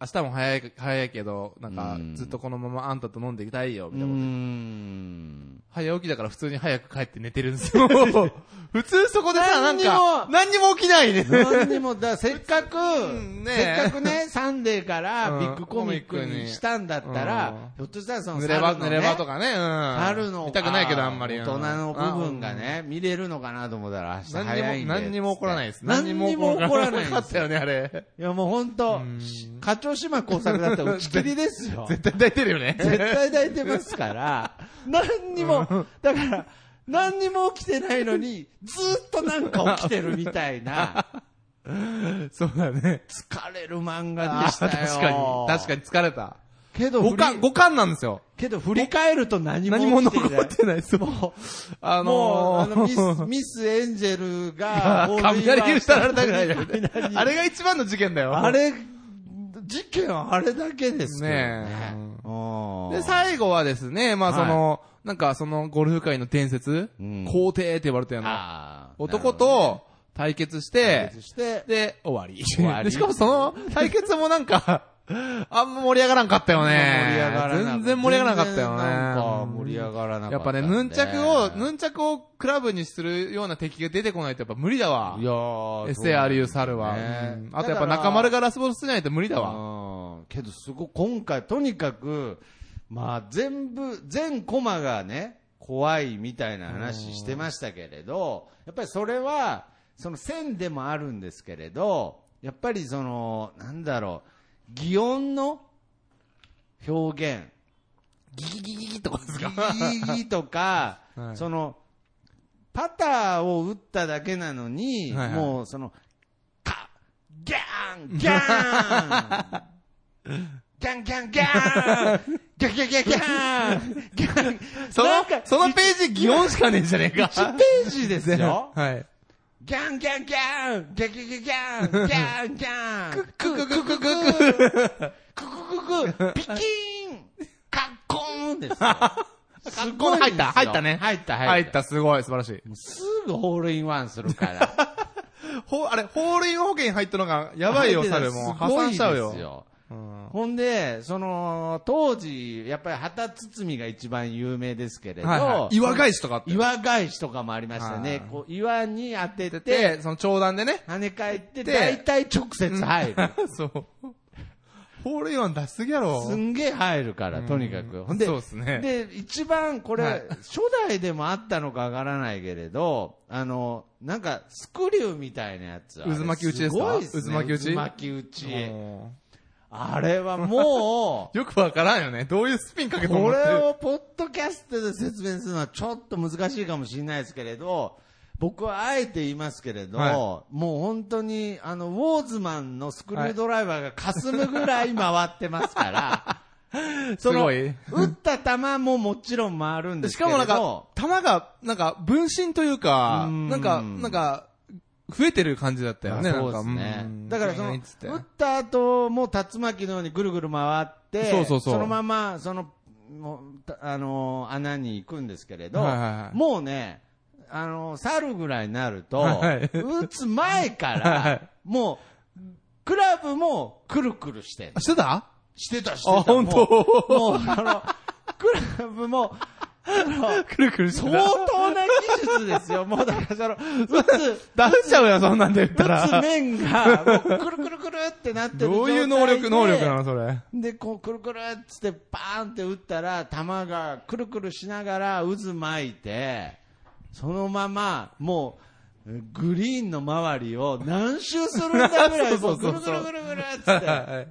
明日も早い、早いけど、なんか、ずっとこのままあんたと飲んでいきたいよ、みたいなこと。うーん。早起きだから普通に早く帰って寝てるんですよ。普通そこでさ、なんか、何にも起きないね。 何にも、だせっかく、ね、せっかくね、サンデーからビッグコミックにしたんだったら、ひょっとしたらその、 濡れ場、濡れ場とかね、うん。 猿の、 見たくないけどあんまり。 大人の部分がね、見れるのかなと思ったら、明日早いんで。 何にも起こらないです。 何にも起こらない。 なかったよね、あれ。 いやもうほんと、課長島工作だったら打ち切りですよ。 絶対抱いてるよね。 絶対抱いてますから、何にも、だから、何にも起きてないのに、ずっとなんか起きてるみたいな。 そうだね。 疲れる漫画でしたよ。 確かに、確かに疲れた。 けど、 五巻、五巻なんですよ。 けど、振り返ると何も起きてない。何も残ってないです。 もう、あのー、あのミス、ミスエンジェルが、 雷打ちられたぐらいだよね。あれが一番の事件だよ。 あれ、事件はあれだけですね。 で、最後はですね、まあその、なんかそのゴルフ界の伝説、皇帝って言われたような男と対決して、で、終わり。しかもその対決もなんか、あんま盛り上がらんかったよね。 盛り上がらな全然盛り上がらなかったよね。 なんか盛り上がらなかった。 やっぱね、ヌンチャクを、ヌンチャクをクラブにするような敵が出てこないとやっぱ無理だわ。 いやー。 エスエーアールユー 猿は。あとやっぱ中丸がラスボスしないと無理だわ。 けどすごい、今回とにかく、まあ全部、全コマがね、怖いみたいな話してましたけれど、やっぱりそれは、その線でもあるんですけれど、やっぱりその、なんだろう、擬音の表現。 ギギギギギとかですか？ ギギギギとか、はい、その、パターを打っただけなのに、はいはい、もうその、カギャンギャーンギャンギャンギャーンギャンギャンギャンギャンギャンその、そのページ擬音しかねえんじゃねえか。 いちページですよ。 はい。 ギャンギャンギャンギャンギャンギャンギャンギャンギャンクククククククククククピキーンカッコーンです。 すごい入った入ったね。 入った入った。すごい素晴らしい。 すぐホールインワンするから。 ほ、あれ、ホールイン保険入ったのがやばいよ、猿も。破産しちゃうよ。 うん、ほんで、その、当時、やっぱり旗包みが一番有名ですけれど、はいはい、 岩返しとかあって。 岩返しとかもありましたね。はい、こう岩に当てて、 その長弾でね。 跳ね返って、大体直接入る。 そう。ホールインワン出しすぎやろ。 すんげえ入るから、とにかく。 ほんで、そうですね。 で、一番これ、はい、初代でもあったのかわからないけれど、あの、なんか、スクリューみたいなやつ。 渦巻き打ちですか？ すごいですね。 渦巻き打ち渦巻き打ち。あれはもう、よくわからんよね。どういうスピンかけてもこれをポッドキャストで説明するのはちょっと難しいかもしれないですけれど、僕はあえて言いますけれど、はい、もう本当に、あの、ウォーズマンのスクリュードライバーが霞むぐらい回ってますから、 すごい。 打った球ももちろん回るんですけれど、 しかもなんか、球が、なんか、分身というか、んなんか、なんか、増えてる感じだったよね。 そうですね。だからその、打った後も竜巻のようにぐるぐる回って、 そうそうそう。 そのまま、その、もうあの、穴に行くんですけれど、はいはいはい、もうね、あの、猿ぐらいになると、はい、打つ前から、はい、もう、クラブもくるくるしてる。 してたしてた、してた。 あ、本当。 もう、あの、クラブも、 くるくるして相当な技術ですよ。もうだからその、打つ、 出しちゃうよ、そんなんで言ったら。 打つ面が、もうくるくるくるってなってる状態で。 どういう能力、能力なの、それ。 で、こう、くるくるっつって、バーンって打ったら、球がくるくるしながら渦巻いて、そのまま、もう、グリーンの周りを何周するんだぐらい、もうぐるぐるぐるぐるっつって。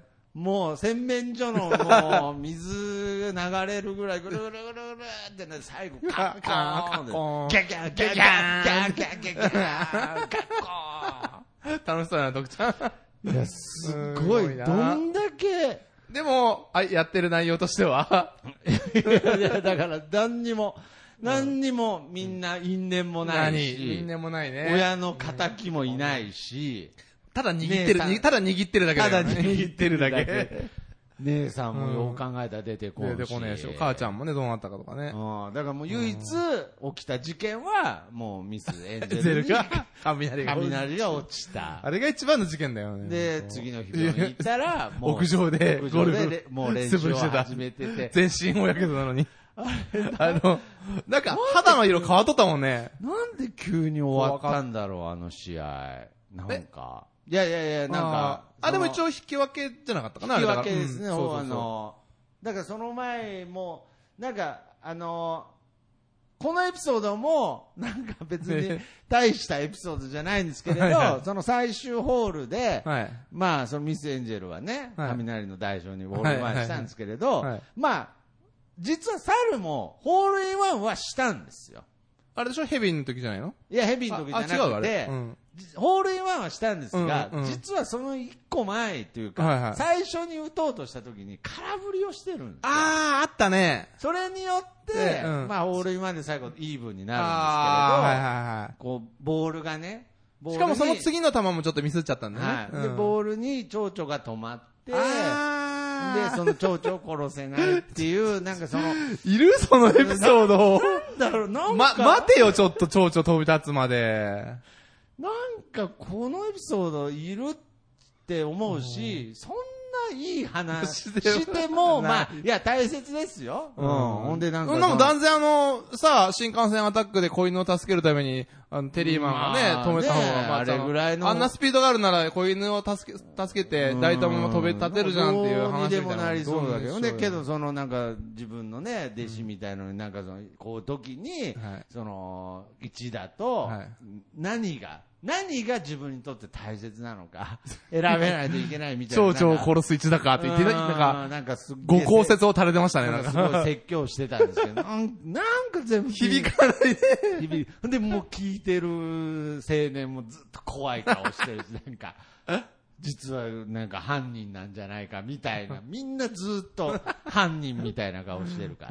もう洗面所のもう水流れるぐらいぐるぐるぐるぐるってね、最後カッコーンギャギャギャギャギャギャギャギャギャカッコーン楽しそうやな、徳ちゃん。 いや、すごい。どんだけ。 でも、あ、やってる内容としては。 いや、だから何にも、何にもみんな因縁もないし。 因縁もないね。 親の仇もいないし。 ただ握ってる、ただ握ってるだけだよね。 ただ握ってるだけ。 姉さんもよう考えたら出てこんし。 出てこねえし、母ちゃんもね、どうなったかとかね。 うん。だからもう唯一起きた事件は、もうミスエンジェルにゼルが、雷が。 雷が落ちた。 あれが一番の事件だよね。 で、次の日病院行ったら、もう屋上で、 屋上でもう練習を始めてて。 全身大やけどなのに。あの、なんか肌の色変わっとったもんね。 なんで急に終わったんだろう、あの試合。なんか。いやいやいや、なんか。 あ、でも一応引き分けじゃなかったかな、 引き分けですね、 うん、そうそうそうあの、だからその前も、なんか、あの、このエピソードも、なんか別に大したエピソードじゃないんですけれど、はいはい、その最終ホールで、はい、まあ、そのミスエンジェルはね、はい、雷の代償にホールインワンしたんですけれど、はいはいはい、まあ、実は猿もホールインワンはしたんですよ。 あれでしょヘビーの時じゃないの？ いや、ヘビーの時じゃなくて、うん、ホールインワンはしたんですが、うんうん、実はその一個前というか、はいはい、最初に打とうとした時に空振りをしてるんですよ。 ああ、あったね。 それによって、うん、まあ、ホールインワンで最後イーブンになるんですけれど、はいはいはい、こう、ボールがね、 ボールしかもその次の球もちょっとミスっちゃったんだね。はいうん、で、ボールに蝶々が止まって、で、その蝶々を殺せないっていう、なんかその。 いるそのエピソード。 なんだろう、なんか。ま、待てよ、ちょっと蝶々飛び立つまで。 なんか、このエピソードいるって思うし、うん、そんないい話しても、まあ、いや、大切ですよ。うん。ほんでなんか。 でも断然あの、さあ、新幹線アタックで子犬を助けるために、あの、テリーマンがね、止めた方が、まあ、 あれぐらいの。 あんなスピードがあるなら子犬を助け、助けて、大体も飛べ立てるじゃんっていう話みたいな。どうにでもなりそうだけどね。けど、そのなんか、自分のね、弟子みたいのになんかその、こう時に、その、一だと、何が、何が自分にとって大切なのか選べないといけないみたいな。 蝶々を殺す一だかって言ってた、なんか、なんかすごい。ご考説を垂れてましたね、なんか。 すごい説教してたんですけど、なんか全部響かないね。 響いで、もう聞いてる青年もずっと怖い顔してるし、なんか、実はなんか犯人なんじゃないかみたいな、みんなずっと犯人みたいな顔してるから、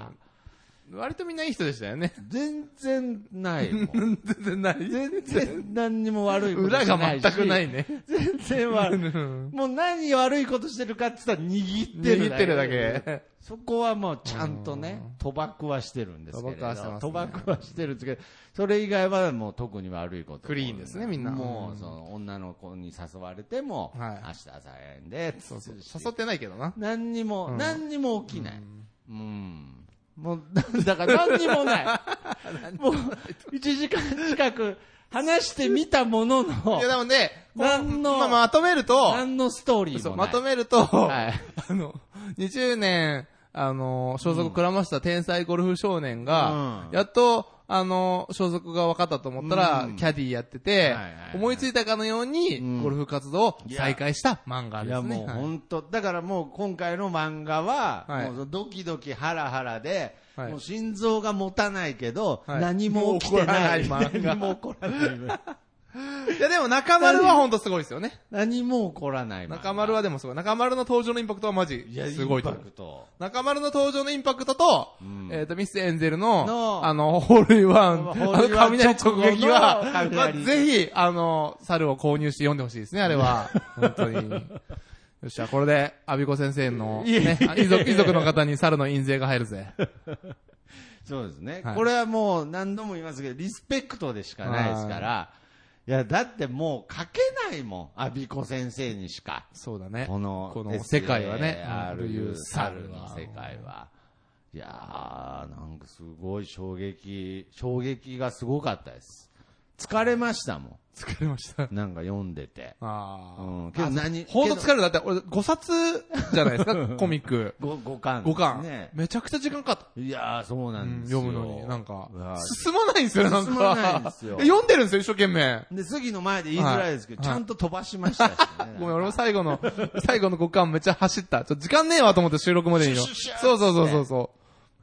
割とみんないい人でしたよね。 全然ないもん。 全然ない。 全然何にも悪いことしてないし。 裏が全くないね。 全然悪い。もう何悪いことしてるかって言ったら握ってるだけ。 握ってるだけ。 そこはもうちゃんとね、賭博はしてるんですけど。賭博はしてます、ね。賭博はしてるんですけど、それ以外はもう特に悪いこと。 クリーンですね、みんな。 もう、その女の子に誘われても、はい、明日朝早いんで、 そうそう。誘ってないけどな。 何にも、うん、何にも起きない。うん。うんもう、だから何にもない。もう、いちじかん近く話してみたものの。 いやでもね、 何の、 まあ、まとめると、 何のストーリーもない。 まとめると、はい、あの、にじゅうねん、あの、消息くらました天才ゴルフ少年が、うん、やっと、あの、消息が分かったと思ったら、うん、キャディーやってて、はいはいはい、思いついたかのように、うん、ゴルフ活動を再開した漫画ですね。 いやもう本当、はい、だからもう今回の漫画は、はい、もうドキドキハラハラで、はい、もう心臓が持たないけど、はい、何も起きてない。何も起こらない。 いやでも中丸は本当すごいですよね。 何も起こらない。 中丸はでもすごい。中丸の登場のインパクトはマジすごいと思う。中丸の登場のインパクトと、うん、えっ、ー、と、ミスエンゼルの、のあの、ホールインワン、あの、雷直撃は、まあ、ぜひ、あの、猿を購入して読んでほしいですね、あれは。本当に。よっしゃ、これで、アビコ先生の、ね、遺族、遺族の方に猿の印税が入るぜ。 そうですね、はい。これはもう何度も言いますけど、リスペクトでしかないですから、いや、だってもう書けないもん。アビコ先生にしか。 そうだね。 この、 この世界はね。 あるいう猿の世界は。いやー、なんかすごい衝撃、衝撃がすごかったです。疲れましたもん。 疲れました。 なんか読んでて。 ああ。うん。けど何ほんと疲れる。だって俺ごさつじゃないですか、コミック。 ご、ごかん。 ごかん。ね。めちゃくちゃ時間かかった。 いやー、そうなんですよ。 うん、読むのに。なんか、進まないんですよ、なんか。 進まないんですよ。 読んでるんですよ、一生懸命。 で、次の前で言いづらいですけど、はい、ちゃんと飛ばしましたし、ね。 ごめん、俺も最後の、最後のごかんめっちゃ走った。ちょっと時間ねえわと思って収録までにの。そうそうそうそうそう。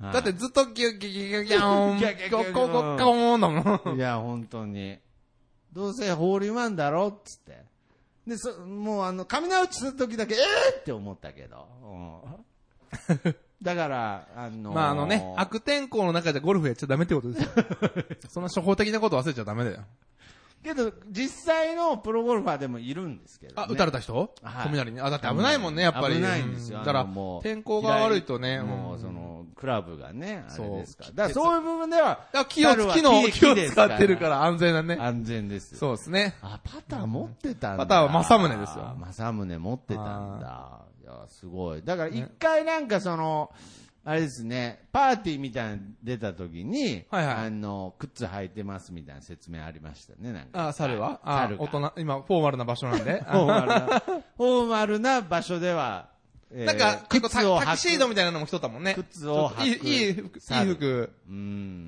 だってずっとギュギュギュギュギャーン、ギュギュギュギュゴッコーンだもん。 いや、本当に。どうせホールインワンだろっつって。で、そ、もうあの、雷打ちするときだけ、えーって思ったけど。うん、だから、あのー、 まああのね、悪天候の中でゴルフやっちゃダメってことですよ。そんな初歩的なこと忘れちゃダメだよ。 けど、実際のプロゴルファーでもいるんですけど、ね。 あ、撃たれた人はい。 富成に。あ、だって危ないもんね、やっぱり。 危ないんですよ。 だから、天候が悪いとね、 もう、その、クラブがね、あれですから。 そうだからそういう部分では、 気を、気の、気を使ってるから安全だね。 安全です。 そうですね。 あ、パター持ってたんだ。 パターは正宗ですよ。 正宗持ってたんだ。いや、すごい。だから一回なんかその、あれですね、パーティーみたいなの出た時に、 はいはい、 あの、靴履いてますみたいな説明ありましたね、なんか。 あ、猿はあ、 大人、今、フォーマルな場所なんで。 フォーマルな、フォーマルな場所では、 えー、なんか、結構タ、タキシードみたいなのも着とったもんね。 靴を履く。 いい、いい服、いい服。 うん、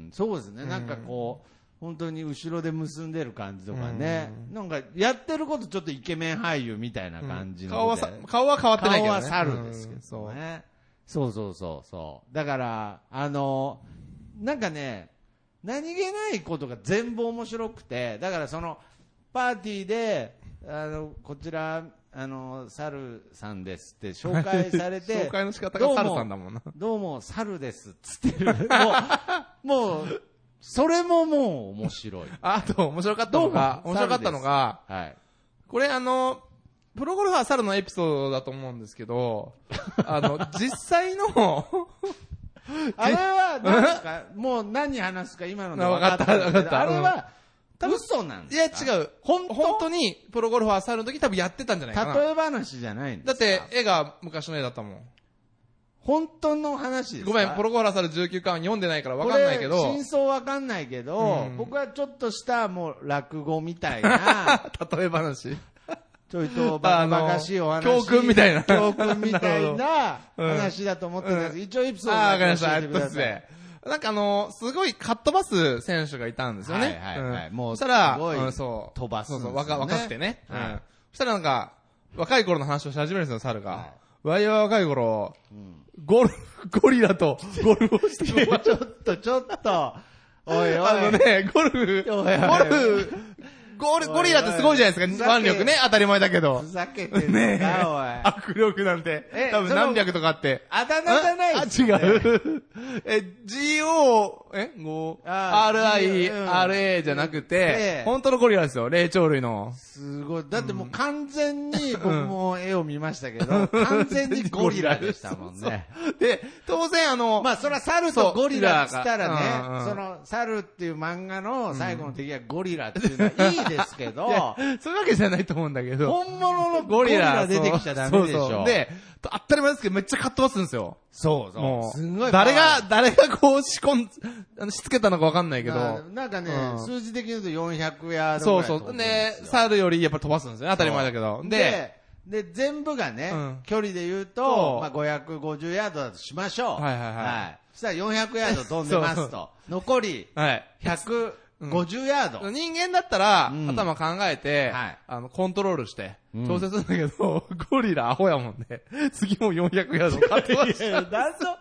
そうですね、なんかこう、本当に後ろで結んでる感じとかね、なんか、やってることちょっとイケメン俳優みたいな感じの、 うん。顔はさ、顔は変わってないけどね。 顔は猿ですけどね。そうそうそうそう。だから、あの、なんかね、何気ないことが全部面白くて、だからその、パーティーで、あの、こちら、あの、猿さんですって紹介されて、 紹介の仕方が猿さんだもんな。 どうも、猿ですっつってる。もう、もう、それももう面白い。 あと、面白かったのが、面白かったのが、 はい。 これあの、プロゴルファー猿のエピソードだと思うんですけど、あの、実際のあれは、何ですかもう何話すか今ので分かった。分かった。あれは、多分嘘なんですか。 いや違う。本当本当に、プロゴルファー猿の時多分やってたんじゃないかな。 例え話じゃないんですか。 だって、絵が昔の絵だったもん。 本当の話ですか。 ごめん、プロゴルファー猿じゅうきゅうかん読んでないから分かんないけど。 真相分かんないけど、うん、僕はちょっとしたもう落語みたいな。 例え話。 ちょいとバカバカしいお話。 教訓みたいな。 教訓みたいな話だと思ってたんですけど、一応エピソードを教えてください。 なんかあの、すごいかっ飛ばす選手がいたんですよね。 はいはいはい。もう、 そしたら、 うん、 そう。 飛ばす。 そうそう、若、若くてね。うん。そしたらなんか、若い頃の話をし始めるんですよ、猿が。ワイは若い頃、ゴルフ、ゴリラとゴルフをしてまちょっと、ちょっと、おいおい。 あのね、ゴルフ、ゴルフ、ゴル、ゴリラってすごいじゃないですか。腕力ね、当たり前だけど。 ふざけてるねえ。おい。 握力なんて。え、多分何百とかあって。 あだ名じゃないあ、違う。え、ジーオー、え ?ご、アールアイ、アールエー じゃなくて、本当のゴリラですよ、霊長類の。 すごい。だってもう完全に、僕も絵を見ましたけど、完全にゴリラでしたもんね。 で、当然あの、 まあそれは猿とゴリラっつったらね、その、猿っていう漫画の最後の敵はゴリラっていうのはいいですけど、 そういうわけじゃないと思うんだけど。 本物のゴリラ出てきちゃダメでしょ。そうそうで、当たり前ですけどめっちゃカットバスするんですよ。 そうそう。 もう、 すごい。 誰が、誰がこう仕込ん、しつけたのかわかんないけど。 なんかね、数字的に言うとよんひゃくヤードぐらい。 そうそう。で、猿よりやっぱ飛ばすんですよね。当たり前だけど。 で、で、全部がね、距離で言うと、まあごひゃくごじゅうヤードだとしましょう。 はいはいはい。 そしたらよんひゃくヤード飛んでますと。残り、ひゃくごじゅうヤード。 人間だったら、頭考えて、あの、コントロールして、調整するんだけど、ゴリラアホやもんね。次もよんひゃくヤードカットバスした。 なんぞ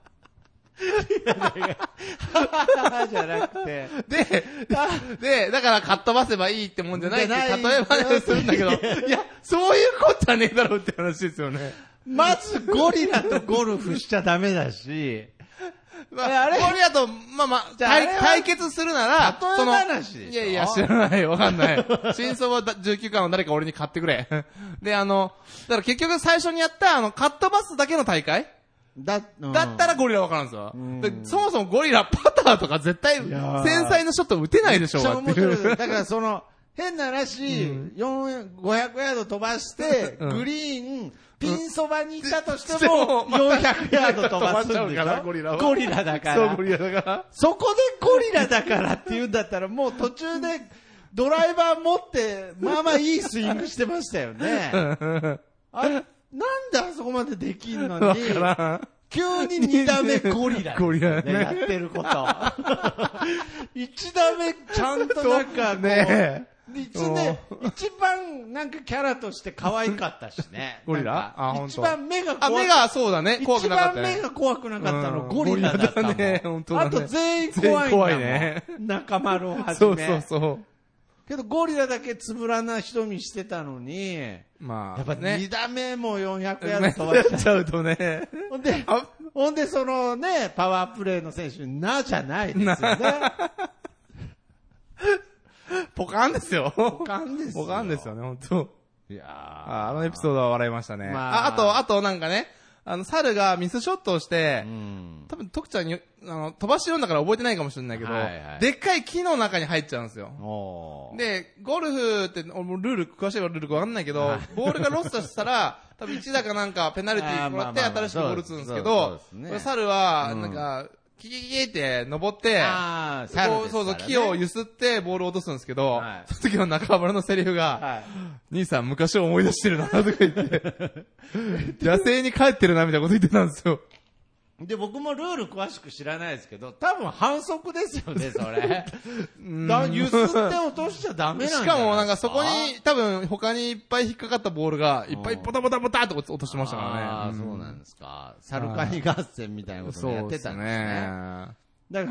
じゃなくて。 で、で、だからカットばせばいいってもんじゃないって例え話をするんだけど、いや、そういうことはねえだろうって話ですよね。 まずゴリラとゴルフしちゃダメだし、 まあ、あれゴリラと、まあまあ、対対決するなら、 その、話いやいや、知らない、わかんない。真相はじゅうきゅうかんを誰か俺に買ってくれ。で、あの、だから結局最初にやった、あの、カットバスだけの大会だ、うん、だったらゴリラわかるんですよ。でそもそもゴリラパターとか絶対繊細なショット打てないでしょうがっていう。 だからその、変な話、うん、ごひゃくヤード飛ばして、うん、グリーン、ピンそばに行ったとしても、よんひゃくヤード飛ばすんでしょゴリラは。 ゴリラだから。 そう、ゴリラだから。 そこでゴリラだからって言うんだったら、もう途中でドライバー持って、まあまあいいスイングしてましたよね。あれ、なんであそこまでできんのに、急にに打目ゴリラ、ね。 ゴリラね。 やってること。いち打目ちゃんとなんかこう、 ね一ね、一番なんかキャラとして可愛かったしね。 ゴリラあ、 一番目が怖くあ、目がそうだね。怖くなかった、 ね。一番目が怖くなかったの、ゴリラだったもん。 ね、本当だね。 あと全員怖いんだもん。 怖いね。 中丸をはじめ。 そうそうそう。 けどゴリラだけつぶらな瞳してたのに、 まあ、 やっぱね、 に打目もよんひゃくヤード飛ばしちゃうとね。 ほんで、ほんでそのね、パワープレイの選手になじゃないですよね。 ポカンですよ。 ポカンですよ。 ポカンですよね、本当。 いやあのエピソードは笑いましたね。 まあ、 あ、あと、あとなんかね、あの、猿がミスショットをして、 うん、 多分、徳ちゃんに、あの、飛ばし読んだから覚えてないかもしれないけど、はいはい、でっかい木の中に入っちゃうんですよ。で、ゴルフって、俺もルール、詳しいルールかわかんないけど、ボールがロストしたら、多分いちだかなんかペナルティーもらって新しくボール打つんですけど、猿は、なんか、キキキキって登って、 あ猿ですからね、 そうそう、木を揺すってボールを落とすんですけど、はい、その時の中村のセリフが、はい、兄さん昔を思い出してるな、とか言って、野生に帰ってるな、みたいなこと言ってたんですよ。 で、僕もルール詳しく知らないですけど、多分反則ですよね、それ。だ、揺すって落としちゃダメなんだ。 しかもなんかそこに、多分他にいっぱい引っかかったボールが、いっぱいポタポタポタって落としましたからね。 ああ、うん、そうなんですか。サルカニ合戦みたいなことをやってたんですね。だから、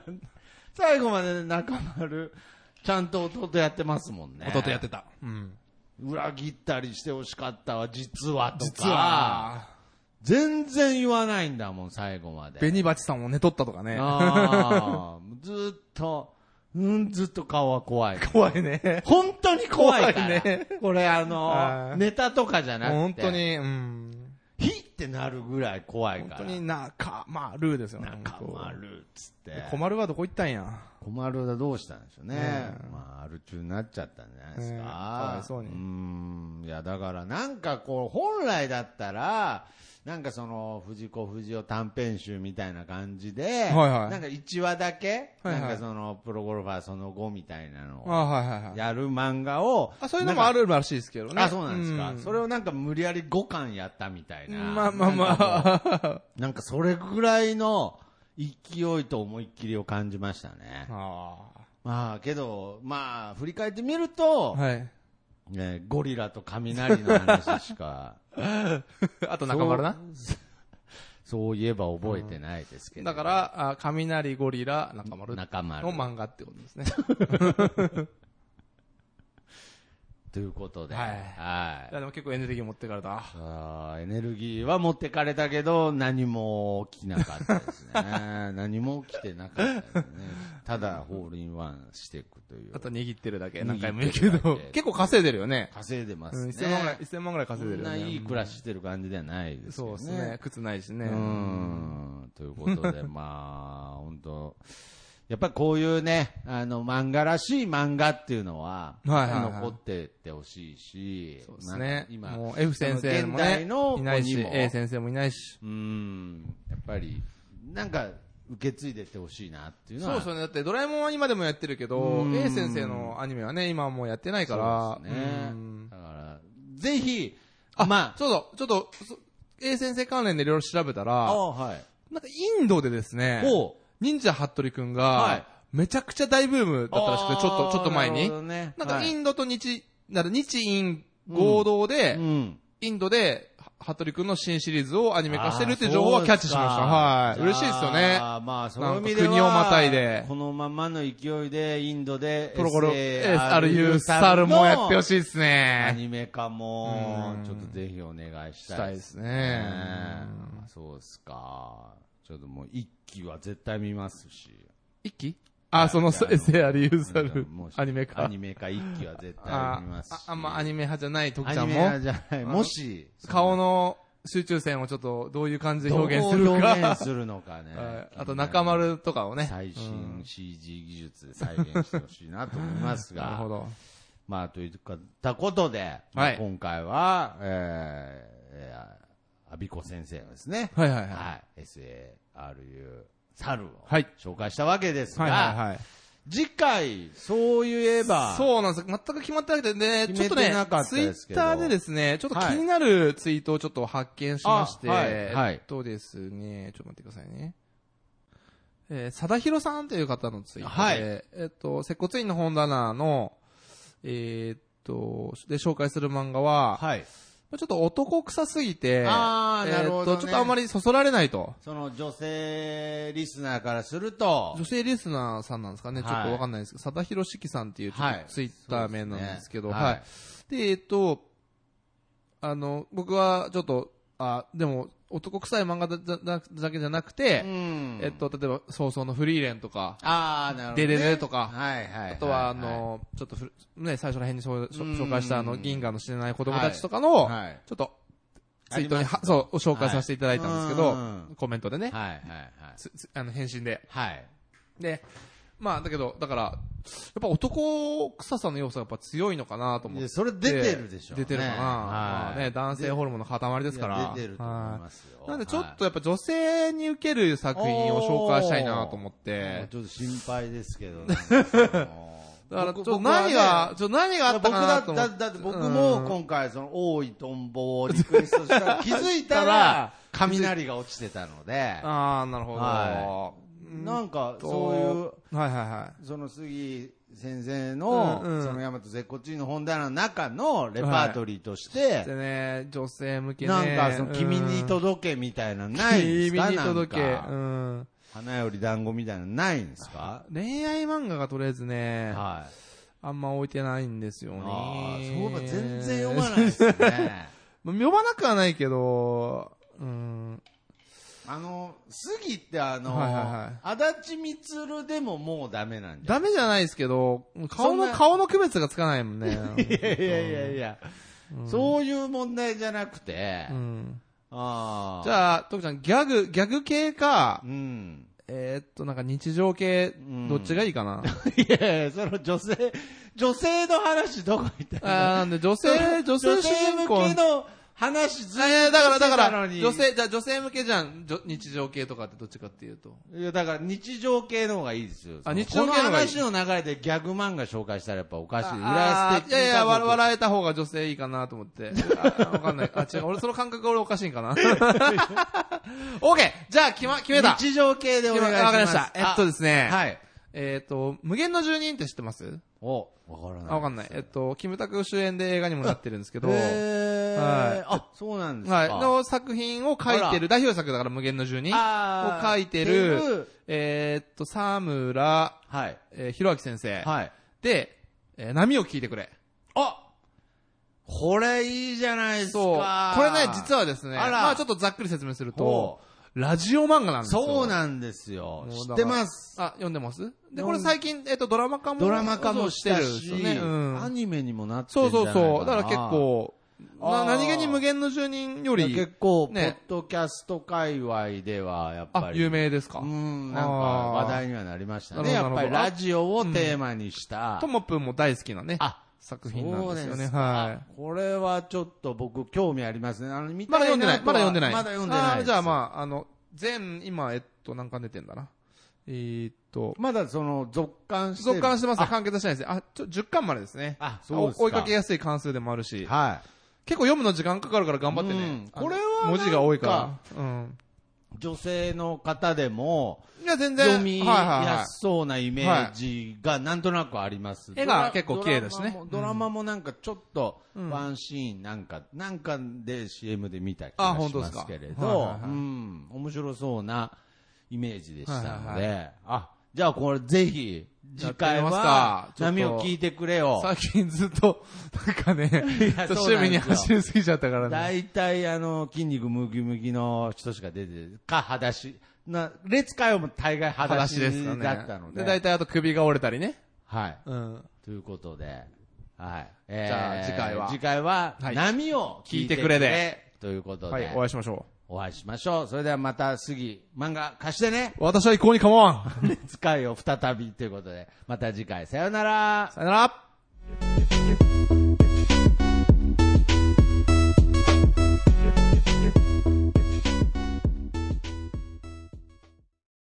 最後まで中丸、ちゃんと弟やってますもんね。 弟やってた。うん。 裏切ったりしてほしかったわ、実はとか。 実は。 全然言わないんだもん、最後まで。 紅鉢さんも寝とったとかね。 あずっと、うん、ずっと顔は怖い。 怖いね。 本当に怖いから。ね、これあの、ネタとかじゃなくて。 本当に、うん。 ヒってなるぐらい怖いから。 本当に中丸ですよね。 中丸っつって。 小丸はどこ行ったんや。 小丸はどうしたんでしょうね。うん、まあ、アル中になっちゃったんじゃないですか。かわいそうに。 うん。いや、だからなんかこう、本来だったら、なんかその、藤子不二雄短編集みたいな感じで、はいはい、なんかいちわだけ、はいはい、なんかその、プロゴルファーその後みたいなのを、やる漫画を、 あ、そういうのもあるらしいですけどね。 あ、そうなんですか。うん、それをなんか無理やりごかんやったみたいな。 まあまあまあ。 なんかそれぐらいの勢いと思いっきりを感じましたね。あまあ、けど、まあ、振り返ってみると、はい。ね、ゴリラと雷の話しか。 あと中丸なそ。そういえば覚えてないですけど、 ねうん。だから、あ雷、ゴリラ、中丸の漫画ってことですね。 ということで。 はい。はい。いやでも結構エネルギー持ってかれた。 あエネルギーは持ってかれたけど、何も起きなかったですね。何も起きてなかったですね。ただ、ホールインワンしていくという。 あと握ってるだけ。何回も言うけど、結構稼いでるよね。 稼いでますね。うん、 せんまんぐらい、せんまんぐらい稼いでるよね。 そんないい暮らししてる感じではないですよね。 そうですね。靴ないしね。 うん。ということで、まあ、本当やっぱりこういうね、あの、漫画らしい漫画っていうのは、はいはいはい、残ってってほしいし、 そうですね。今、もう F 先生もね、いないし、A 先生もいないし。 うん、やっぱり、なんか、受け継いでってほしいなっていうのは。 そうそうね。だってドラえもんは今でもやってるけど、A 先生のアニメはね、今はもうやってないから。 そうですね。だから、ぜひ、 あ、まあ、ちょっと、ちょっと、A 先生関連でいろいろ調べたら、はい、なんかインドでですね、忍者ハットリくんが、めちゃくちゃ大ブームだったらしくて、ちょっと、ちょっと前に。な, なんかインドと日、なら日印合同で、うん、インドで、ハットリくんの新シリーズをアニメ化してるっていう情報はキャッチしました。はい。嬉しいですよね。 まあ、その意味では国をまたいで。 このままの勢いで、インドで、 プロゴル、エスアールユー サルもやってほしいですね。 アニメ化も、ちょっとぜひお願いしたいですね。したいですね。そうですか。ちょっともう一期は絶対見ますし。 一期あ、その エスアールユー サルアニメ化。 アニメ化一期は絶対見ますし。 あ、あんまアニメ派じゃない徳ちゃんも。 アニメ派じゃない。もし、 顔の集中線をちょっとどういう感じで表現するか。 表現するのかね。 あと中丸とかをね。 最新 シージー 技術で再現してほしいなと思いますが。 なるほど。 まあ、といったことで、はい、今回は、えー、アビコ先生のですね。 はいはいはい。 はい、エスエーアールユー。猿を紹介したわけですが、はいはいはい、次回、そういえば、 そうなんです。全く決まってなくてね、ちょっとね、ツイッターでですね、ちょっと気になるツイートをちょっと発見しまして、はい、えっとですね、ちょっと待ってくださいね。えー、貞弘さんという方のツイートで、はい、えっと、接骨院の本棚の、えー、っと、で紹介する漫画は、はい、ちょっと男臭すぎて、 あー、なるほどね。 えー、っと、ちょっとあんまりそそられないと。 その女性リスナーからすると。 女性リスナーさんなんですかね、はい、ちょっとわかんないですけど、貞弘式さんっていうちょっとツイッター名なんですけど、はい。で、ねはい、で、えー、っと、あの、僕はちょっと、 あ、でも、男臭い漫画だだだけじゃなくて、 うん、 えっと、例えば、早々のフリーレンとか、 ああ、なるほど、ね。 デデデとか、 はいはいはい、 あとは、あの、ちょっとふ、ね、最初ら辺に紹紹介したあの、銀河の知れない子供たちとかの、はいはい、ちょっと、ツイートには、そう、紹介させていただいたんですけど、はい、コメントでね、 はいはいはい、 あの、返信で。 はい。 で、まあ、だけど、だから、やっぱ男臭さの要素がやっぱ強いのかなと思って。 それ出てるでしょうね。 出てるかな、はいまあね、男性ホルモンの塊ですから。 出てると思いますよ。 なんでちょっとやっぱ女性に受ける作品を紹介したいなと思って。 ちょっと心配ですけどね。 だからちょっと何が、ちょっと何があったかなと思って。 だって僕も今回その多いトンボをリクエストしたら気づいたら雷が落ちてたので。 ああ、なるほど。はいなんか、そういう、 はいはいはい。 その杉先生の、うんうん、その大和絶骨院の本棚の中のレパートリーとして、はい、 でね、女性向けね。 なんか、その、君に届けみたいなのないんですか？ 君に届け。 うん。花より団子みたいなのないんですか？ 恋愛漫画がとりあえずね、 はい。 あんま置いてないんですよね。 ああ、そうか、全然読まないですね。 読まなくはないけど、うん。 あの、杉ってあの、 はいはいはい、 足立みつるでももうダメなんじゃダメじゃないですけど、顔の、顔の区別がつかないもんね。 いやいやいやいや、うん、そういう問題じゃなくて、 うん、 あじゃあ、徳ちゃん、ギャグ、ギャグ系か、 うん、 えー、っと、なんか日常系、どっちがいいかな、 うん、いやいや、その女性、女性の話どこ行ったの？ あなんで女性、女性主人公。 女性向けの話ずっとだから、だから、女性、じゃ女性向けじゃん。日常系とかってどっちかっていうと。 いや、だから日常系の方がいいですよ。 あ、日常系の方がいい。 この話の流れでギャグ漫画紹介したらやっぱおかしい。 浦安的に。いやいや、笑えた方が女性いいかなと思って。わかんない。あ、違う。俺その感覚俺おかしいんかな。オーケー! じゃあ、決ま、決めた。 日常系でお願いします。 わかりました。えっとですね。 はい。 えっと、無限の住人って知ってます？ お、わからない。 あ、わかんない。えっと、キムタク主演で映画にもなってるんですけど、へー。はい。あ、そうなんですか。 はい。の作品を書いてる、代表作だから無限の住人を書いてる、えっと、沢村、 はい。 えー、ひろあき先生。 はい。 で、えー、波を聞いてくれ。 あこれいいじゃないですか。 そう。これね、実はですね、まあちょっとざっくり説明すると、ラジオ漫画なんですよ。 そうなんですよ。知ってます。 あ、読んでますで、これ最近、えっと、ドラマ化も。 ドラマ化もしてるし、 ねうん、 アニメにもなってるんじゃないかな。 そうそうそう。だから結構、な何気に無限の住人より。 結構、ね、ポッドキャスト界隈では、やっぱり。 あ、有名ですかうん、なんか話題にはなりましたね。やっぱりラジオをテーマにした。 ともぷんも大好きなね。あ作品なんですよね。はい。 これはちょっと僕興味ありますね。あの、見たいな。 まだ読んでない。まだ読んでない。 まだ読んでない。 じゃあまあ、あの、全、今、えっと、何巻出てんだな。えー、っと。 まだその、続刊してる。 続刊してますね。完結してないですね。あ、ちょ、じゅっかんまでですね。 あ、そうですか。 追いかけやすい関数でもあるし。 はい。 結構読むの時間かかるから頑張ってね。 これは、 文字が多いから。うん。 女性の方でも、 いや、全然。 読みやすそうなイメージがなんとなくあります。 絵が結構綺麗だしね。 ドラマもなんかちょっと、ワンシーンなんか、なんかで シーエム で見た気がしますけれど、うん、面白そうなイメージでしたので、あ、じゃあこれぜひ、次回は、波を聞いてくれよ。 最近ずっと、なんかね、趣味に走りすぎちゃったからね。 大体あの、筋肉ムキムキの人しか出てるか、裸足。な、列会も大概裸足だったので。 で、大体あと首が折れたりね。 はい。うん。ということで、はい。 えー、じゃあ次回は。 次回は、波を聞いてくれで。ということで。はい、 お会いしましょう。お会いしましょう。それではまた次、漫画貸してね。 私は一向に構わん。 列会を再びということで、また次回、さよなら。 さよなら。